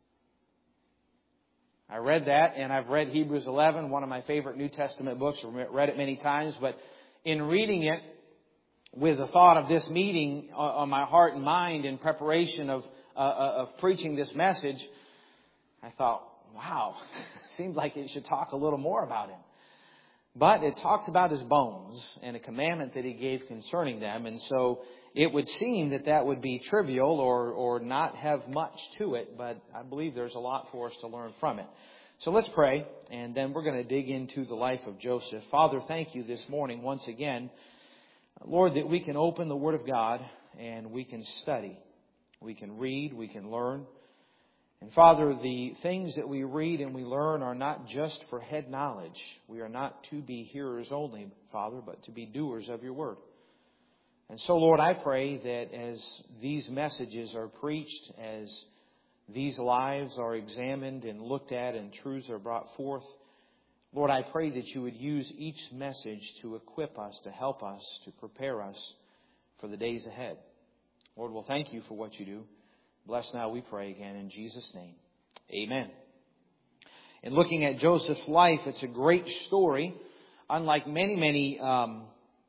I read that, and I've read Hebrews eleven, one of my favorite New Testament books. I've read it many times, but in reading it with the thought of this meeting on my heart and mind in preparation of uh, of preaching this message, I thought, wow, seems like it should talk a little more about him. But it talks about his bones and a commandment that he gave concerning them. And so it would seem that that would be trivial or, or not have much to it. But I believe there's a lot for us to learn from it. So let's pray, and then we're going to dig into the life of Joseph. Father, thank you this morning once again, Lord, that we can open the Word of God and we can study. We can read, we can learn. And Father, the things that we read and we learn are not just for head knowledge. We are not to be hearers only, Father, but to be doers of your Word. And so, Lord, I pray that as these messages are preached, as these lives are examined and looked at and truths are brought forth, Lord, I pray that you would use each message to equip us, to help us, to prepare us for the days ahead. Lord, we'll thank you for what you do. Bless now, we pray again in Jesus' name. Amen. In looking at Joseph's life, it's a great story. Unlike many, many um,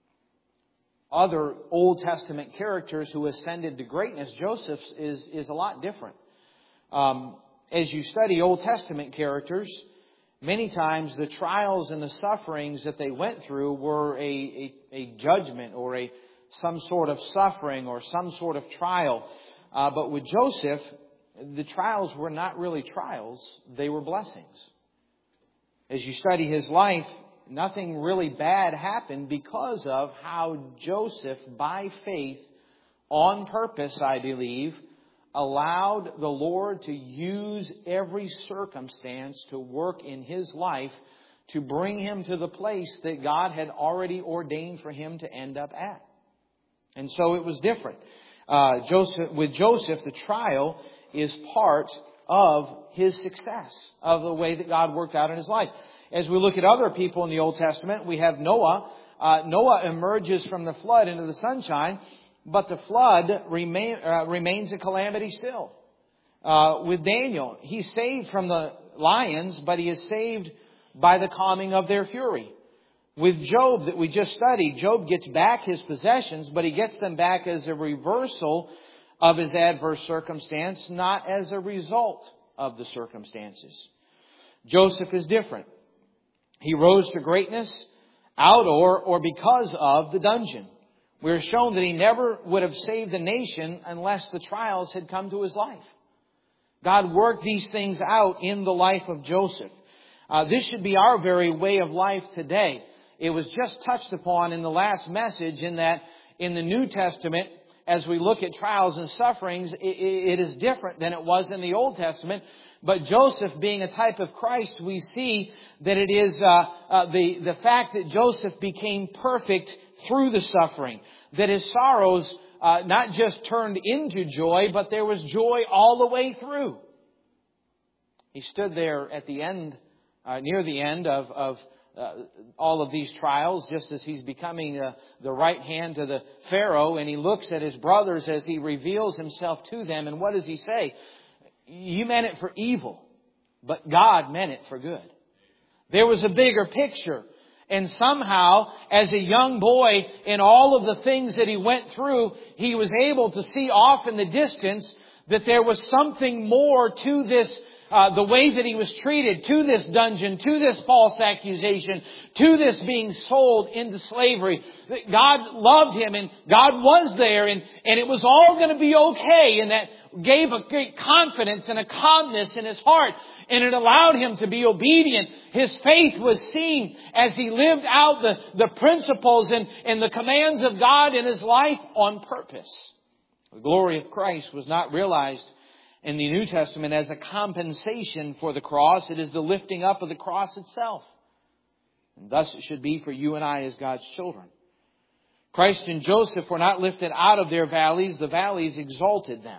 other Old Testament characters who ascended to greatness, Joseph's is, is a lot different. Um, as you study Old Testament characters, many times the trials and the sufferings that they went through were a, a, a judgment or a some sort of suffering or some sort of trial. Uh, but with Joseph, the trials were not really trials. They were blessings. As you study his life, nothing really bad happened because of how Joseph, by faith, on purpose, I believe, allowed the Lord to use every circumstance to work in his life to bring him to the place that God had already ordained for him to end up at. And so it was different. Uh, Joseph, with Joseph, the trial is part of his success, of the way that God worked out in his life. As we look at other people in the Old Testament, we have Noah. Uh, Noah emerges from the flood into the sunshine. But the flood remain, uh, remains a calamity still. Uh, with Daniel, he's saved from the lions, but he is saved by the calming of their fury. With Job that we just studied, Job gets back his possessions, but he gets them back as a reversal of his adverse circumstance, not as a result of the circumstances. Joseph is different. He rose to greatness out or, or because of the dungeon. We are shown that he never would have saved the nation unless the trials had come to his life. God worked these things out in the life of Joseph. Uh, this should be our very way of life today. It was just touched upon in the last message in that in the New Testament, as we look at trials and sufferings, it, it is different than it was in the Old Testament. But Joseph, being a type of Christ, we see that it is uh, uh, the, the fact that Joseph became perfect through the suffering. That his sorrows uh, not just turned into joy, but there was joy all the way through. He stood there at the end, uh, near the end of, of uh, all of these trials, just as he's becoming uh, the right hand to the Pharaoh. And he looks at his brothers as he reveals himself to them. And what does he say? You meant it for evil, but God meant it for good. There was a bigger picture. And somehow, as a young boy, in all of the things that he went through, he was able to see off in the distance that there was something more to this, uh, the way that he was treated, to this dungeon, to this false accusation, to this being sold into slavery. God loved him and God was there and, and it was all going to be okay. And that gave a great confidence and a calmness in his heart. And it allowed him to be obedient. His faith was seen as he lived out the, the principles and, and the commands of God in his life on purpose. The glory of Christ was not realized in the New Testament as a compensation for the cross. It is the lifting up of the cross itself. And thus it should be for you and I as God's children. Christ and Joseph were not lifted out of their valleys. The valleys exalted them.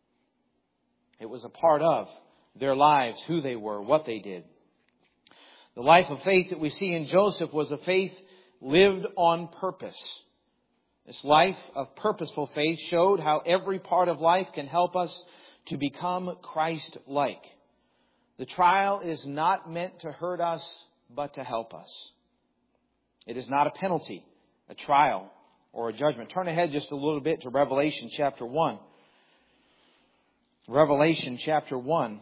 It was a part of their lives, who they were, what they did. The life of faith that we see in Joseph was a faith lived on purpose. This life of purposeful faith showed how every part of life can help us to become Christ-like. The trial is not meant to hurt us, but to help us. It is not a penalty, a trial, or a judgment. Turn ahead just a little bit to Revelation chapter one. Revelation chapter one.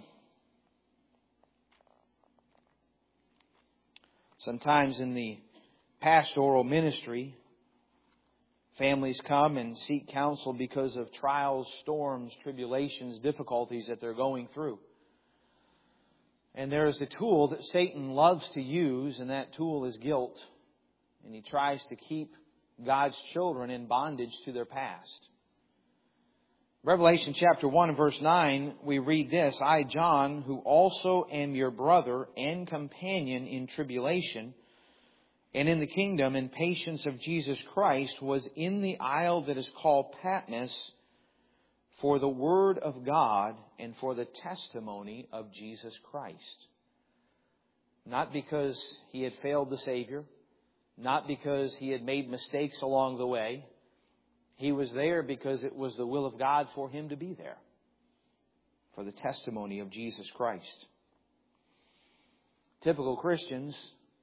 Sometimes in the pastoral ministry, families come and seek counsel because of trials, storms, tribulations, difficulties that they're going through. And there is a tool that Satan loves to use, and that tool is guilt. And he tries to keep God's children in bondage to their past. Revelation chapter one and verse nine, we read this, I, John, who also am your brother and companion in tribulation and in the kingdom and patience of Jesus Christ, was in the isle that is called Patmos for the word of God and for the testimony of Jesus Christ. Not because he had failed the Savior, not because he had made mistakes along the way. He was there because it was the will of God for him to be there. For the testimony of Jesus Christ. Typical Christians,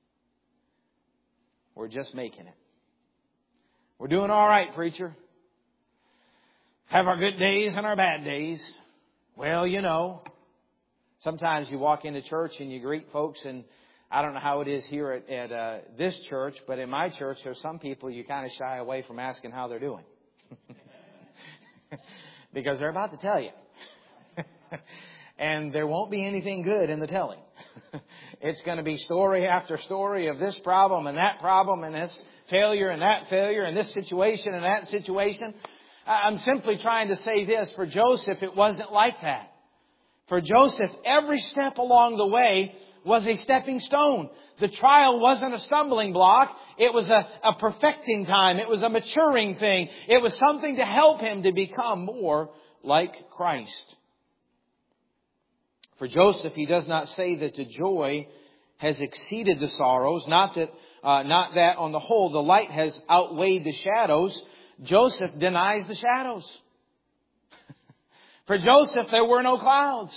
we're just making it. We're doing all right, preacher. Have our good days and our bad days. Well, you know, sometimes you walk into church and you greet folks, and I don't know how it is here at, at uh, this church, but in my church, there's some people you kind of shy away from asking how they're doing. Because they're about to tell you. And there won't be anything good in the telling. It's going to be story after story of this problem and that problem and this failure and that failure and this situation and that situation. I'm simply trying to say this. For Joseph, it wasn't like that. For Joseph, every step along the way was a stepping stone. The trial wasn't a stumbling block. It was a, a perfecting time. It was a maturing thing. It was something to help him to become more like Christ. For Joseph, he does not say that the joy has exceeded the sorrows. Not that, uh, not that on the whole the light has outweighed the shadows. Joseph denies the shadows. For Joseph, there were no clouds.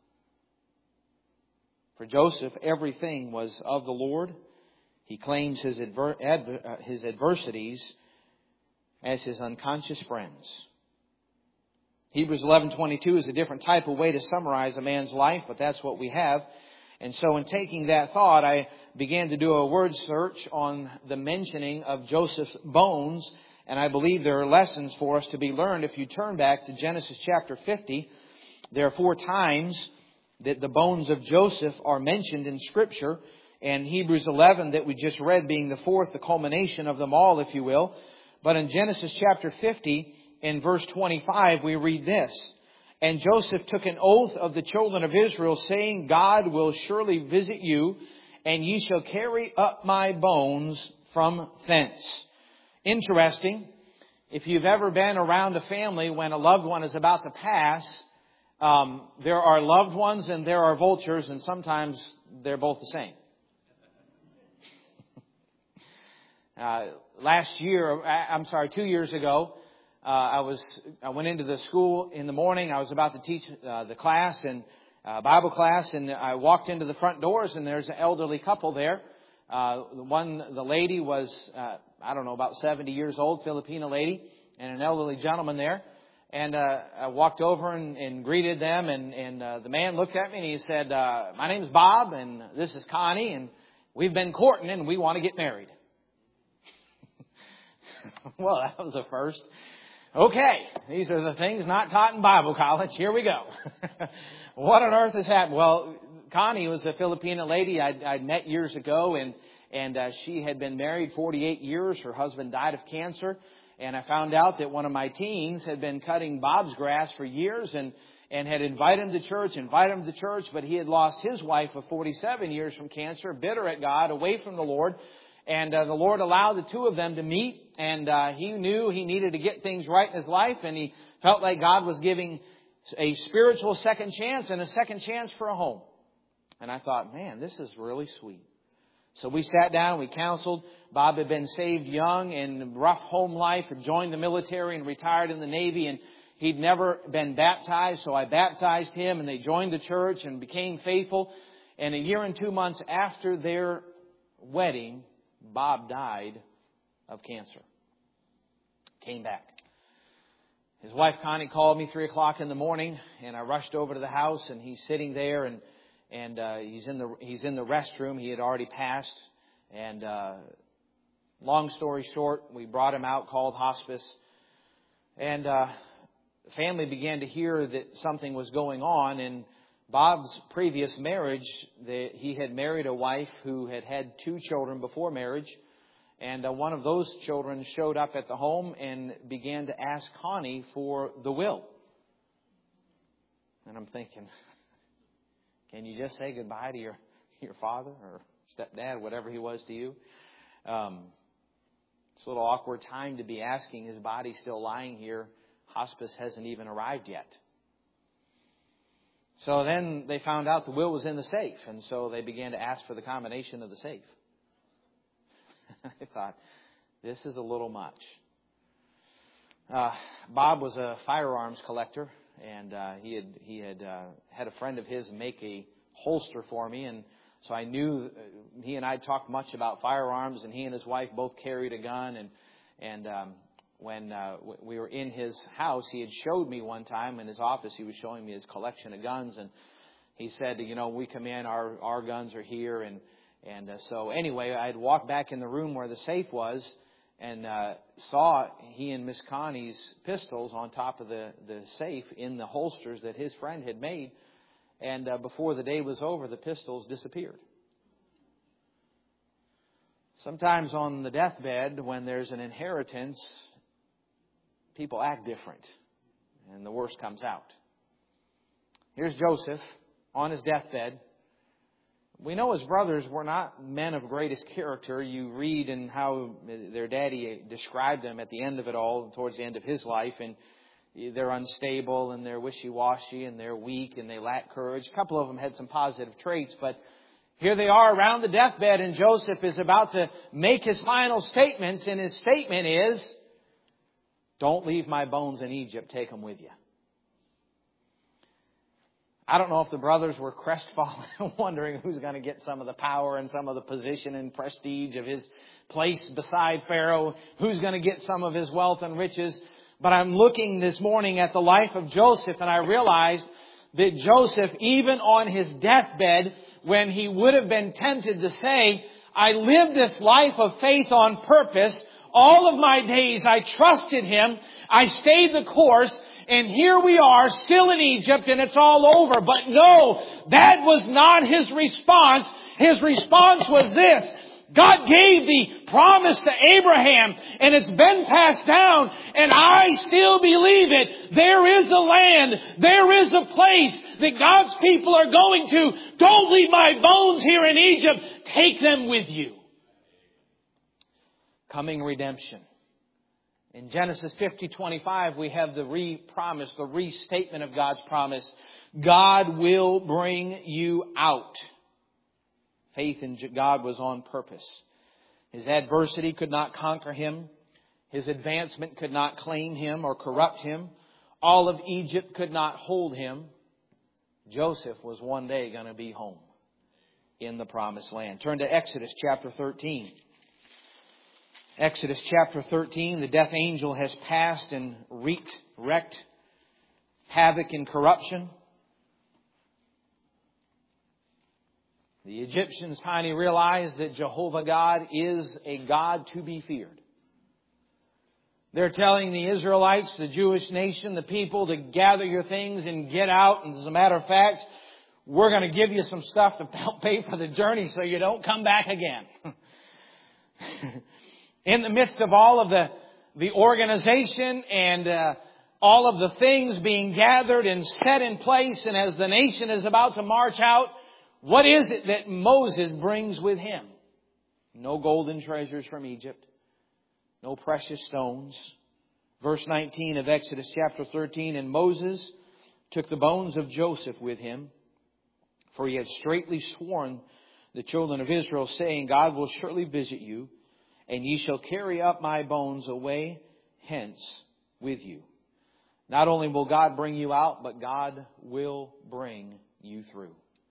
For Joseph, everything was of the Lord. He claims his, adver- adver- his adversities as his unconscious friends. Hebrews eleven twenty-two is a different type of way to summarize a man's life, but that's what we have. And so in taking that thought, I began to do a word search on the mentioning of Joseph's bones, and I believe there are lessons for us to be learned. If you turn back to Genesis chapter fifty, there are four times that the bones of Joseph are mentioned in Scripture, and Hebrews eleven that we just read being the fourth, the culmination of them all, if you will. But in Genesis chapter fifty, in verse twenty-five, we read this. And Joseph took an oath of the children of Israel, saying, God will surely visit you, and ye shall carry up my bones from thence. Interesting. If you've ever been around a family when a loved one is about to pass, um, there are loved ones and there are vultures, and sometimes they're both the same. uh, last year, I'm sorry, two years ago, Uh, I was, I went into the school in the morning. I was about to teach uh, the class and uh, Bible class, and I walked into the front doors, and there's an elderly couple there. Uh, the one, the lady was, uh, I don't know, about seventy years old, Filipino lady, and an elderly gentleman there. And uh, I walked over and, and greeted them, and, and uh, the man looked at me and he said, uh, my name's Bob, and this is Connie, and we've been courting, and we want to get married. Well, that was a first. Okay, these are the things not taught in Bible college. Here we go. What on earth has happened? Well, Connie was a Filipino lady I'd, I'd met years ago, and and uh, she had been married forty-eight years. Her husband died of cancer, and I found out that one of my teens had been cutting Bob's grass for years and, and had invited him to church, invited him to church, but he had lost his wife of forty-seven years from cancer, bitter at God, away from the Lord. And uh, the Lord allowed the two of them to meet, and uh, he knew he needed to get things right in his life, and he felt like God was giving a spiritual second chance and a second chance for a home. And I thought, man, this is really sweet. So we sat down, we counseled. Bob had been saved young in rough home life, had joined the military and retired in the Navy, and he'd never been baptized, so I baptized him, and they joined the church and became faithful. And a year and two months after their wedding, Bob died of cancer. Came back. His wife Connie called me three o'clock in the morning, and I rushed over to the house, and he's sitting there, and and uh, he's in the he's in the restroom. He had already passed, and uh, long story short, we brought him out, called hospice, and uh, the family began to hear that something was going on. And Bob's previous marriage, the, he had married a wife who had had two children before marriage. And uh, one of those children showed up at the home and began to ask Connie for the will. And I'm thinking, can you just say goodbye to your, your father or stepdad, whatever he was to you? Um, it's a little awkward time to be asking. His body's still lying here. Hospice hasn't even arrived yet. So then they found out the will was in the safe, and so they began to ask for the combination of the safe. I thought, this is a little much. Uh, Bob was a firearms collector, and uh, he had he had uh, had a friend of his make a holster for me, and so I knew uh, he and I talked much about firearms, and he and his wife both carried a gun, and and um, when uh, we were in his house, he had showed me one time in his office, he was showing me his collection of guns, and he said, you know, we come in, our our guns are here, and and uh, so anyway, I had walked back in the room where the safe was, and uh, saw he and Miss Connie's pistols on top of the, the safe in the holsters that his friend had made, and uh, before the day was over, the pistols disappeared. Sometimes on the deathbed, when there's an inheritance, people act different, and the worst comes out. Here's Joseph on his deathbed. We know his brothers were not men of greatest character. You read in how their daddy described them at the end of it all, towards the end of his life, and they're unstable, and they're wishy-washy, and they're weak, and they lack courage. A couple of them had some positive traits, but here they are around the deathbed, and Joseph is about to make his final statements, and his statement is, don't leave my bones in Egypt, take them with you. I don't know if the brothers were crestfallen, wondering who's going to get some of the power and some of the position and prestige of his place beside Pharaoh, who's going to get some of his wealth and riches. But I'm looking this morning at the life of Joseph, and I realized that Joseph, even on his deathbed, when he would have been tempted to say, I lived this life of faith on purpose. All of my days I trusted Him. I stayed the course. And here we are, still in Egypt, and it's all over. But no, that was not his response. His response was this. God gave the promise to Abraham, and it's been passed down, and I still believe it. There is a land, there is a place that God's people are going to. Don't leave my bones here in Egypt. Take them with you. Coming redemption. In Genesis fifty twenty-five, we have the re-promise, the restatement of God's promise. God will bring you out. Faith in God was on purpose. His adversity could not conquer him. His advancement could not claim him or corrupt him. All of Egypt could not hold him. Joseph was one day going to be home in the promised land. Turn to Exodus chapter thirteen. Exodus chapter thirteen, the death angel has passed and wreaked, wreaked havoc and corruption. The Egyptians finally realized that Jehovah God is a God to be feared. They're telling the Israelites, the Jewish nation, the people to gather your things and get out. And as a matter of fact, we're going to give you some stuff to help pay for the journey so you don't come back again. In the midst of all of the, the organization and uh, all of the things being gathered and set in place, and as the nation is about to march out, what is it that Moses brings with him? No golden treasures from Egypt. No precious stones. Verse nineteen of Exodus chapter thirteen, and Moses took the bones of Joseph with him, for he had straitly sworn the children of Israel, saying, God will surely visit you, and ye shall carry up my bones away hence with you. Not only will God bring you out, but God will bring you through.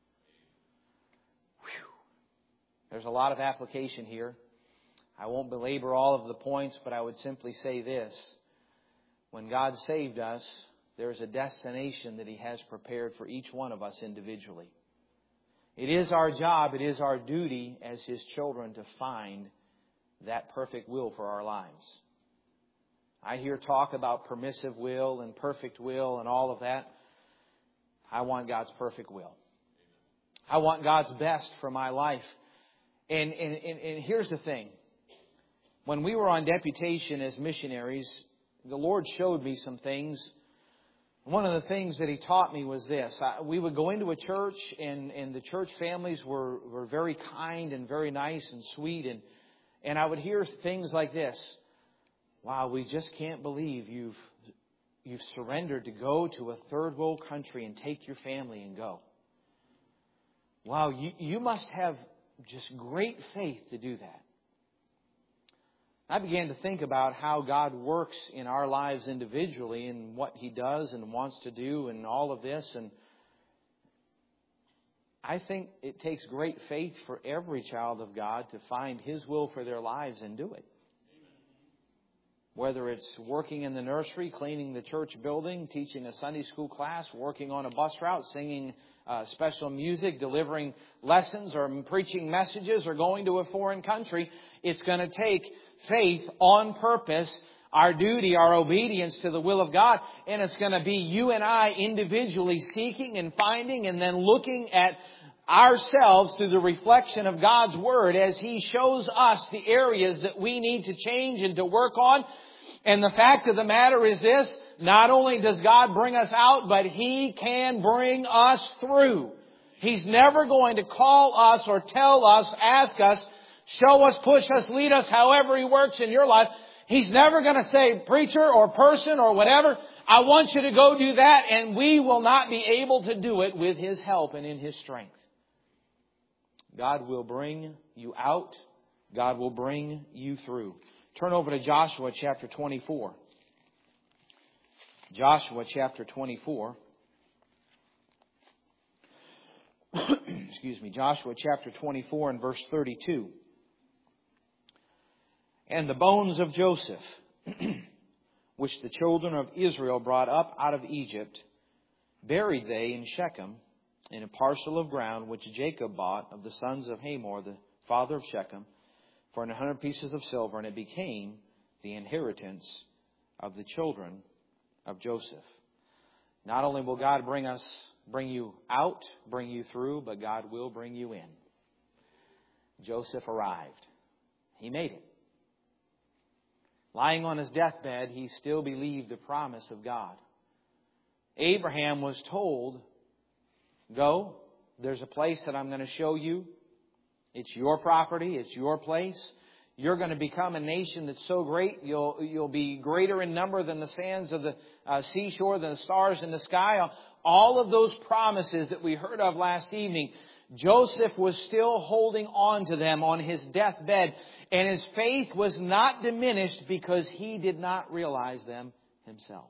Whew. There's a lot of application here. I won't belabor all of the points, but I would simply say this. When God saved us, there's a destination that He has prepared for each one of us individually. It is our job, it is our duty as His children to find that perfect will for our lives. I hear talk about permissive will and perfect will and all of that. I want God's perfect will. I want God's best for my life. And, and, and, and here's the thing. When we were on deputation as missionaries, the Lord showed me some things. One of the things that He taught me was this. I, we would go into a church, and, and the church families were, were very kind and very nice and sweet. And, and I would hear things like this. Wow, we just can't believe you've, you've surrendered to go to a third world country and take your family and go. Wow, you, you must have just great faith to do that. I began to think about how God works in our lives individually and what He does and wants to do and all of this. And I think it takes great faith for every child of God to find His will for their lives and do it. Whether it's working in the nursery, cleaning the church building, teaching a Sunday school class, working on a bus route, singing uh, special music, delivering lessons, or preaching messages, or going to a foreign country, it's going to take faith on purpose, our duty, our obedience to the will of God. And it's going to be you and I individually seeking and finding and then looking at ourselves through the reflection of God's Word as He shows us the areas that we need to change and to work on. And the fact of the matter is this, not only does God bring us out, but He can bring us through. He's never going to call us or tell us, ask us, show us, push us, lead us, however He works in your life. He's never going to say, preacher or person or whatever, I want you to go do that, and we will not be able to do it with His help and in His strength. God will bring you out. God will bring you through. Turn over to Joshua chapter twenty-four. Joshua chapter twenty-four. Excuse me. Joshua chapter twenty-four and verse thirty-two. And the bones of Joseph which the children of Israel brought up out of Egypt, buried they in Shechem, in a parcel of ground which Jacob bought of the sons of Hamor, the father of Shechem, for an hundred pieces of silver, and it became the inheritance of the children of Joseph. Not only will God bring us, bring you out, bring you through, but God will bring you in. Joseph arrived. He made it. Lying on his deathbed, he still believed the promise of God. Abraham was told, go, there's a place that I'm going to show you. It's your property, it's your place. You're going to become a nation that's so great, you'll, you'll be greater in number than the sands of the uh, seashore, than the stars in the sky. All of those promises that we heard of last evening, Joseph was still holding on to them on his deathbed. And his faith was not diminished because he did not realize them himself.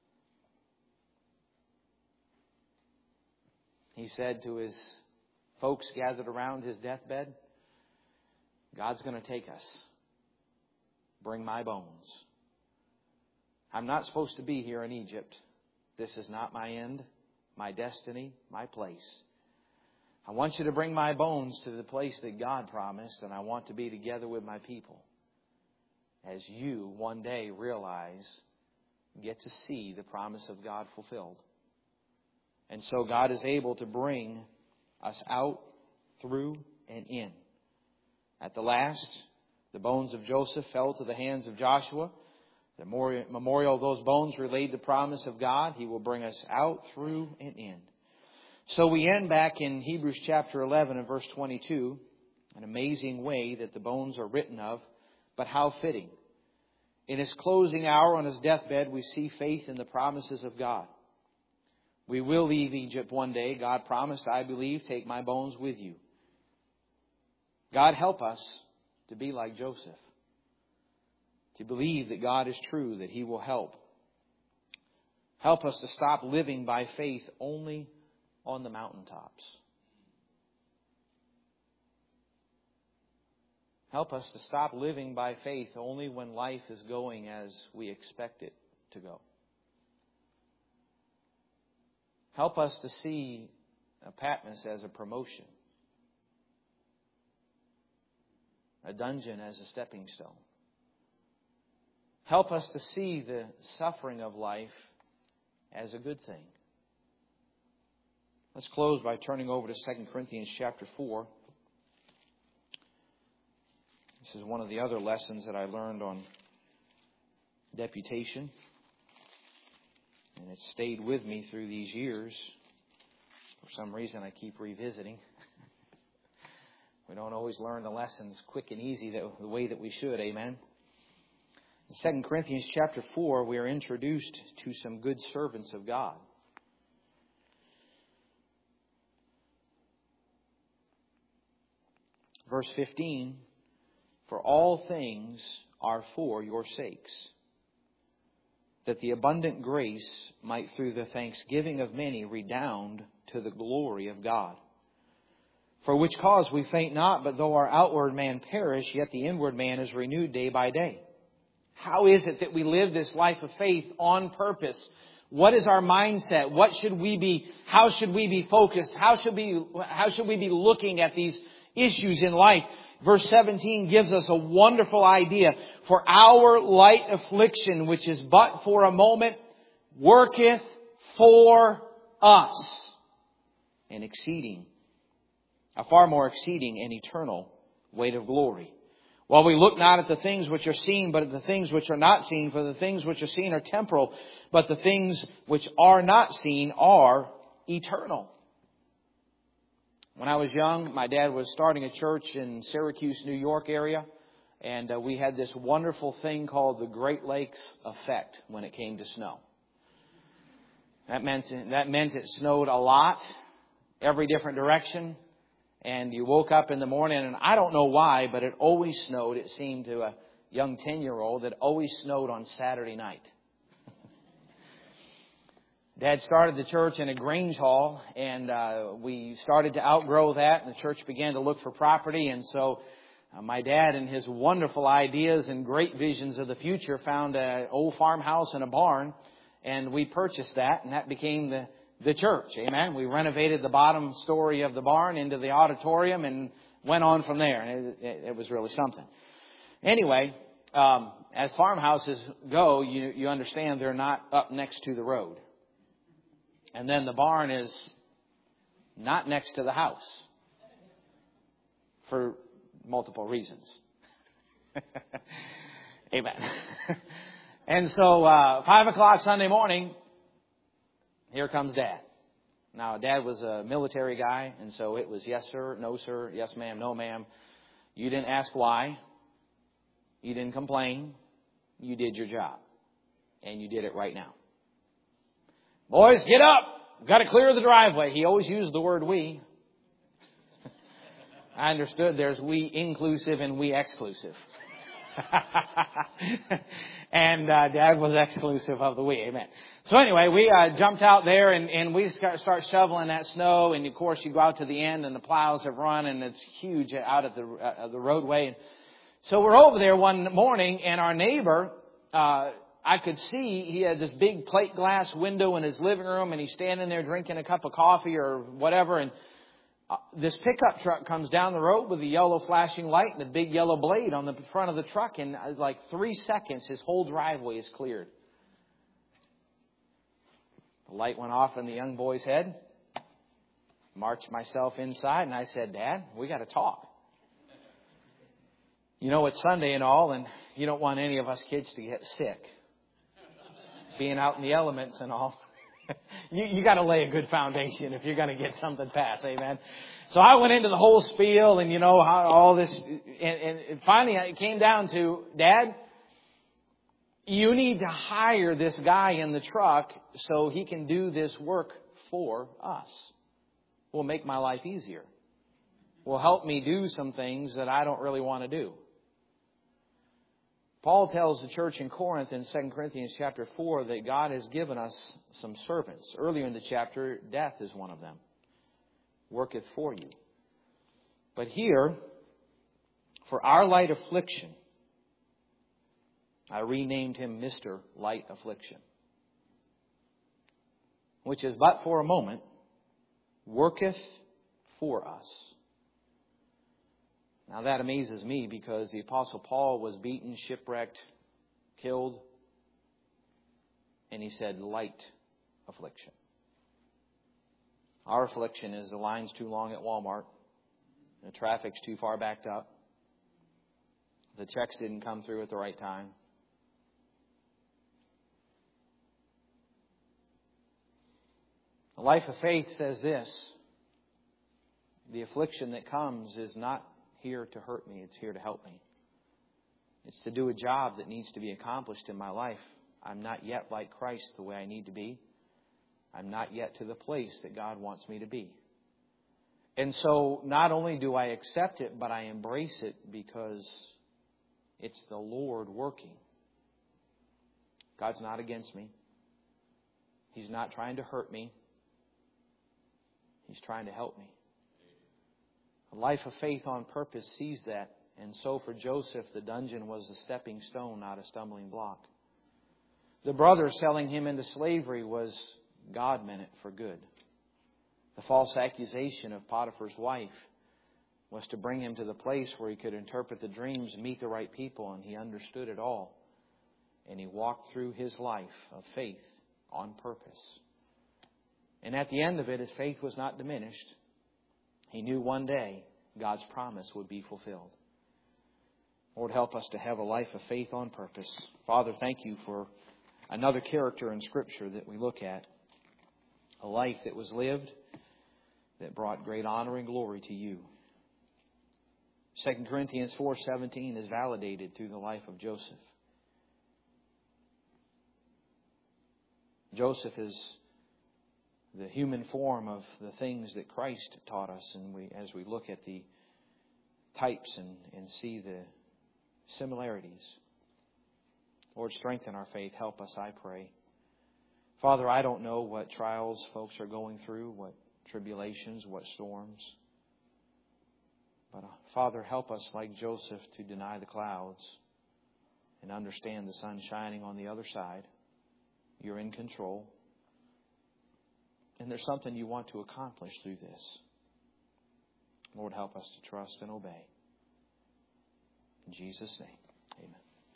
He said to his folks gathered around his deathbed, God's going to take us. Bring my bones. I'm not supposed to be here in Egypt. This is not my end, my destiny, my place. I want you to bring my bones to the place that God promised, and I want to be together with my people. As you one day realize, get to see the promise of God fulfilled. And so God is able to bring us out, through, and in. At the last, the bones of Joseph fell to the hands of Joshua. The memorial of those bones relayed the promise of God. He will bring us out, through, and in. So we end back in Hebrews chapter eleven and verse twenty-two. An amazing way that the bones are written of, but how fitting. In his closing hour on his deathbed, we see faith in the promises of God. We will leave Egypt one day. God promised, I believe, take my bones with you. God help us to be like Joseph. To believe that God is true, that He will help. Help us to stop living by faith only on the mountaintops. Help us to stop living by faith only when life is going as we expect it to go. Help us to see a Patmos as a promotion. A dungeon as a stepping stone. Help us to see the suffering of life as a good thing. Let's close by turning over to Second Corinthians chapter four. This is one of the other lessons that I learned on deputation. And it's stayed with me through these years. For some reason, I keep revisiting. We don't always learn the lessons quick and easy the way that we should. Amen. In Second Corinthians chapter four, we are introduced to some good servants of God. Verse fifteen, for all things are for your sakes, that the abundant grace might through the thanksgiving of many redound to the glory of God. For which cause we faint not, but though our outward man perish, yet the inward man is renewed day by day. How is it that we live this life of faith on purpose? What is our mindset? What should we be, how should we be focused? How should we, how should we be looking at these issues in life? Verse seventeen gives us a wonderful idea. For our light affliction, which is but for a moment, worketh for us an exceeding, a far more exceeding and eternal weight of glory. While we look not at the things which are seen, but at the things which are not seen. For the things which are seen are temporal, but the things which are not seen are eternal. When I was young, my dad was starting a church in Syracuse, New York area. And uh, we had this wonderful thing called the Great Lakes Effect when it came to snow. That meant, that meant it snowed a lot, every different direction. And you woke up in the morning, and I don't know why, but it always snowed. It seemed to a young ten-year-old that it always snowed on Saturday night. Dad started the church in a Grange Hall, and uh, we started to outgrow that, and the church began to look for property. And so Uh, my dad, in his wonderful ideas and great visions of the future, found an old farmhouse and a barn, and we purchased that, and that became the, the church. Amen. We renovated the bottom story of the barn into the auditorium and went on from there. And it, it, it was really something. Anyway, um, as farmhouses go, you, you understand they're not up next to the road. And then the barn is not next to the house for multiple reasons. Amen. And so, uh, five o'clock Sunday morning, here comes Dad. Now, Dad was a military guy, and so it was yes, sir, no, sir, yes, ma'am, no, ma'am. You didn't ask why. You didn't complain. You did your job. And you did it right now. Boys, get up. We've got to clear the driveway. He always used the word we. I understood there's we inclusive and we exclusive. And uh, Dad was exclusive of the we. Amen. So anyway, we uh, jumped out there and, and we start shoveling that snow. And of course, you go out to the end and the plows have run and it's huge out of the uh, the roadway. And so we're over there one morning and our neighbor, uh, I could see he had this big plate glass window in his living room and he's standing there drinking a cup of coffee or whatever. And Uh, this pickup truck comes down the road with a yellow flashing light and a big yellow blade on the front of the truck. In uh, like three seconds, his whole driveway is cleared. The light went off in the young boy's head. Marched myself inside and I said, Dad, we got to talk. You know, it's Sunday and all, and you don't want any of us kids to get sick. Being out in the elements and all. You, you got to lay a good foundation if you're going to get something passed. Amen. So I went into the whole spiel and, you know, how all this. And, and finally it came down to, Dad, you need to hire this guy in the truck so he can do this work for us. Will make my life easier. Will help me do some things that I don't really want to do. Paul tells the church in Corinth in Second Corinthians chapter four that God has given us some servants. Earlier in the chapter, death is one of them. Worketh for you. But here, for our light affliction, I renamed him Mister Light Affliction. Which is but for a moment, worketh for us. Now that amazes me because the Apostle Paul was beaten, shipwrecked, killed. And he said light affliction. Our affliction is the line's too long at Walmart. The traffic's too far backed up. The checks didn't come through at the right time. The life of faith says this. The affliction that comes is not here to hurt me. It's here to help me. It's to do a job that needs to be accomplished in my life. I'm not yet like Christ the way I need to be. I'm not yet to the place that God wants me to be. And so not only do I accept it, but I embrace it because it's the Lord working. God's not against me. He's not trying to hurt me. He's trying to help me. A life of faith on purpose sees that. And so for Joseph, the dungeon was a stepping stone, not a stumbling block. The brother selling him into slavery was God meant it for good. The false accusation of Potiphar's wife was to bring him to the place where he could interpret the dreams, meet the right people, and he understood it all. And he walked through his life of faith on purpose. And at the end of it, his faith was not diminished. He knew one day God's promise would be fulfilled. Lord, help us to have a life of faith on purpose. Father, thank you for another character in Scripture that we look at. A life that was lived that brought great honor and glory to you. Second Corinthians four seventeen is validated through the life of Joseph. Joseph is the human form of the things that Christ taught us, and we, as we look at the types and, and see the similarities. Lord, strengthen our faith. Help us, I pray. Father, I don't know what trials folks are going through, what tribulations, what storms. But uh, Father, help us like Joseph to deny the clouds and understand the sun shining on the other side. You're in control. And there's something you want to accomplish through this. Lord, help us to trust and obey. In Jesus' name, amen.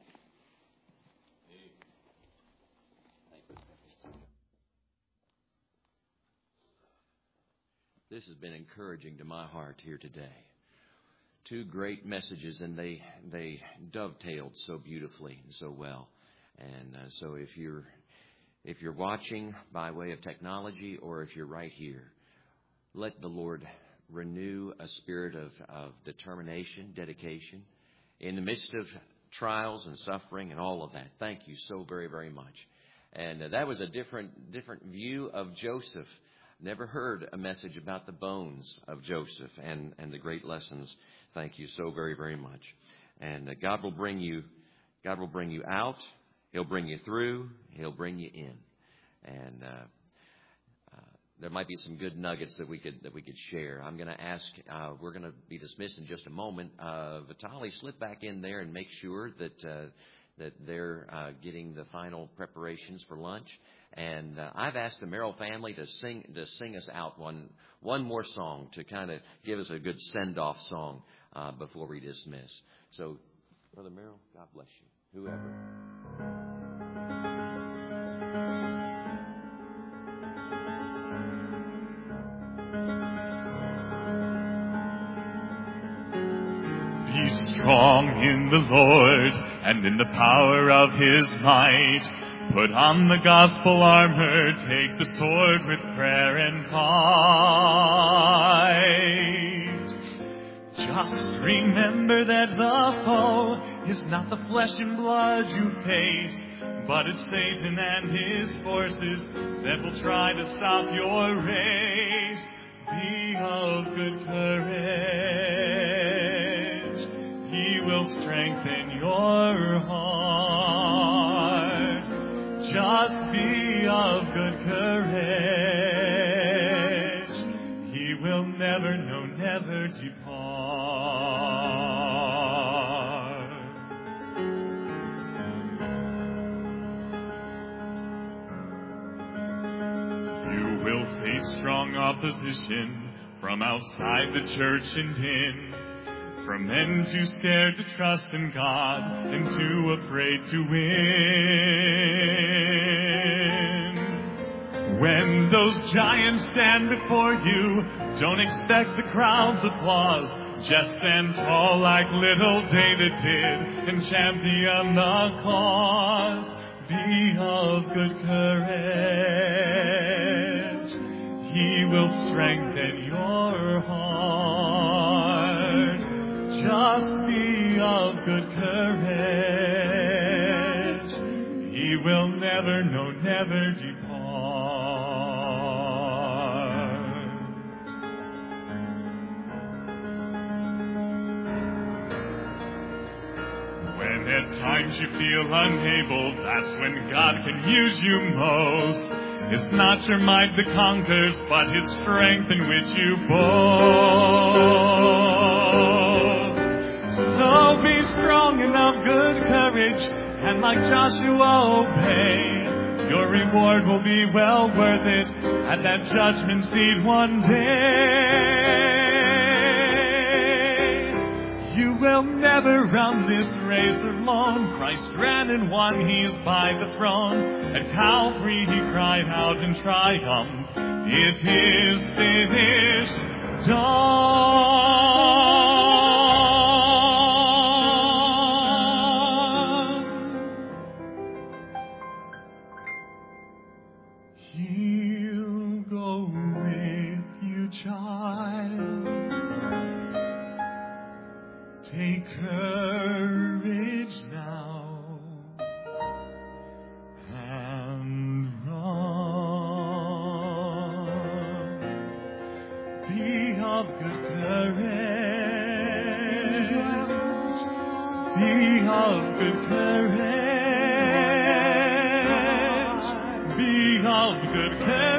This has been encouraging to my heart here today. Two great messages, and they they dovetailed so beautifully and so well. And uh, so if you're if you're watching by way of technology, or if you're right here, let the Lord renew a spirit of, of determination, dedication in the midst of trials and suffering and all of that. Thank you so very, very much. And uh, that was a different different view of Joseph. Never heard a message about the bones of Joseph and, and the great lessons. Thank you so very, very much. And uh, God will bring you, God will bring you out. He'll bring you through. He'll bring you in. And uh, uh, there might be some good nuggets that we could that we could share. I'm going to ask. Uh, we're going to be dismissed in just a moment. Uh, Vitali, slip back in there and make sure that uh, that they're uh, getting the final preparations for lunch. And uh, I've asked the Merrill family to sing to sing us out one one more song to kind of give us a good send-off song uh, before we dismiss. So, Brother Merrill, God bless you. Whoever. Be strong in the Lord and in the power of His might. Put on the gospel armor, take the sword with prayer and fight. Just remember that the foe is not the flesh and blood you face, but it's Satan and his forces that will try to stop your race. Be of good courage. He will strengthen your heart. Just be of good courage. He will never, no, never depart. You will face strong opposition from outside the church and in. From men too scared to trust in God and too afraid to win. When those giants stand before you, don't expect the crowd's applause. Just stand tall like little David did and champion the cause. Be of good courage. He will strengthen your heart. Just be of good courage. He will never, no, never depart. When at times you feel unable, that's when God can use you most. It's not your might that conquers, but His strength in which you boast. So be strong and of good courage, and like Joshua obey. Your reward will be well worth it at that judgment seat one day. You will never run this race alone. Christ ran and won, He's by the throne. At Calvary He cried out in triumph, it is finished, done. He'll go with you, child. Take courage now and run. Be of good courage. Be of good courage. Be of good courage.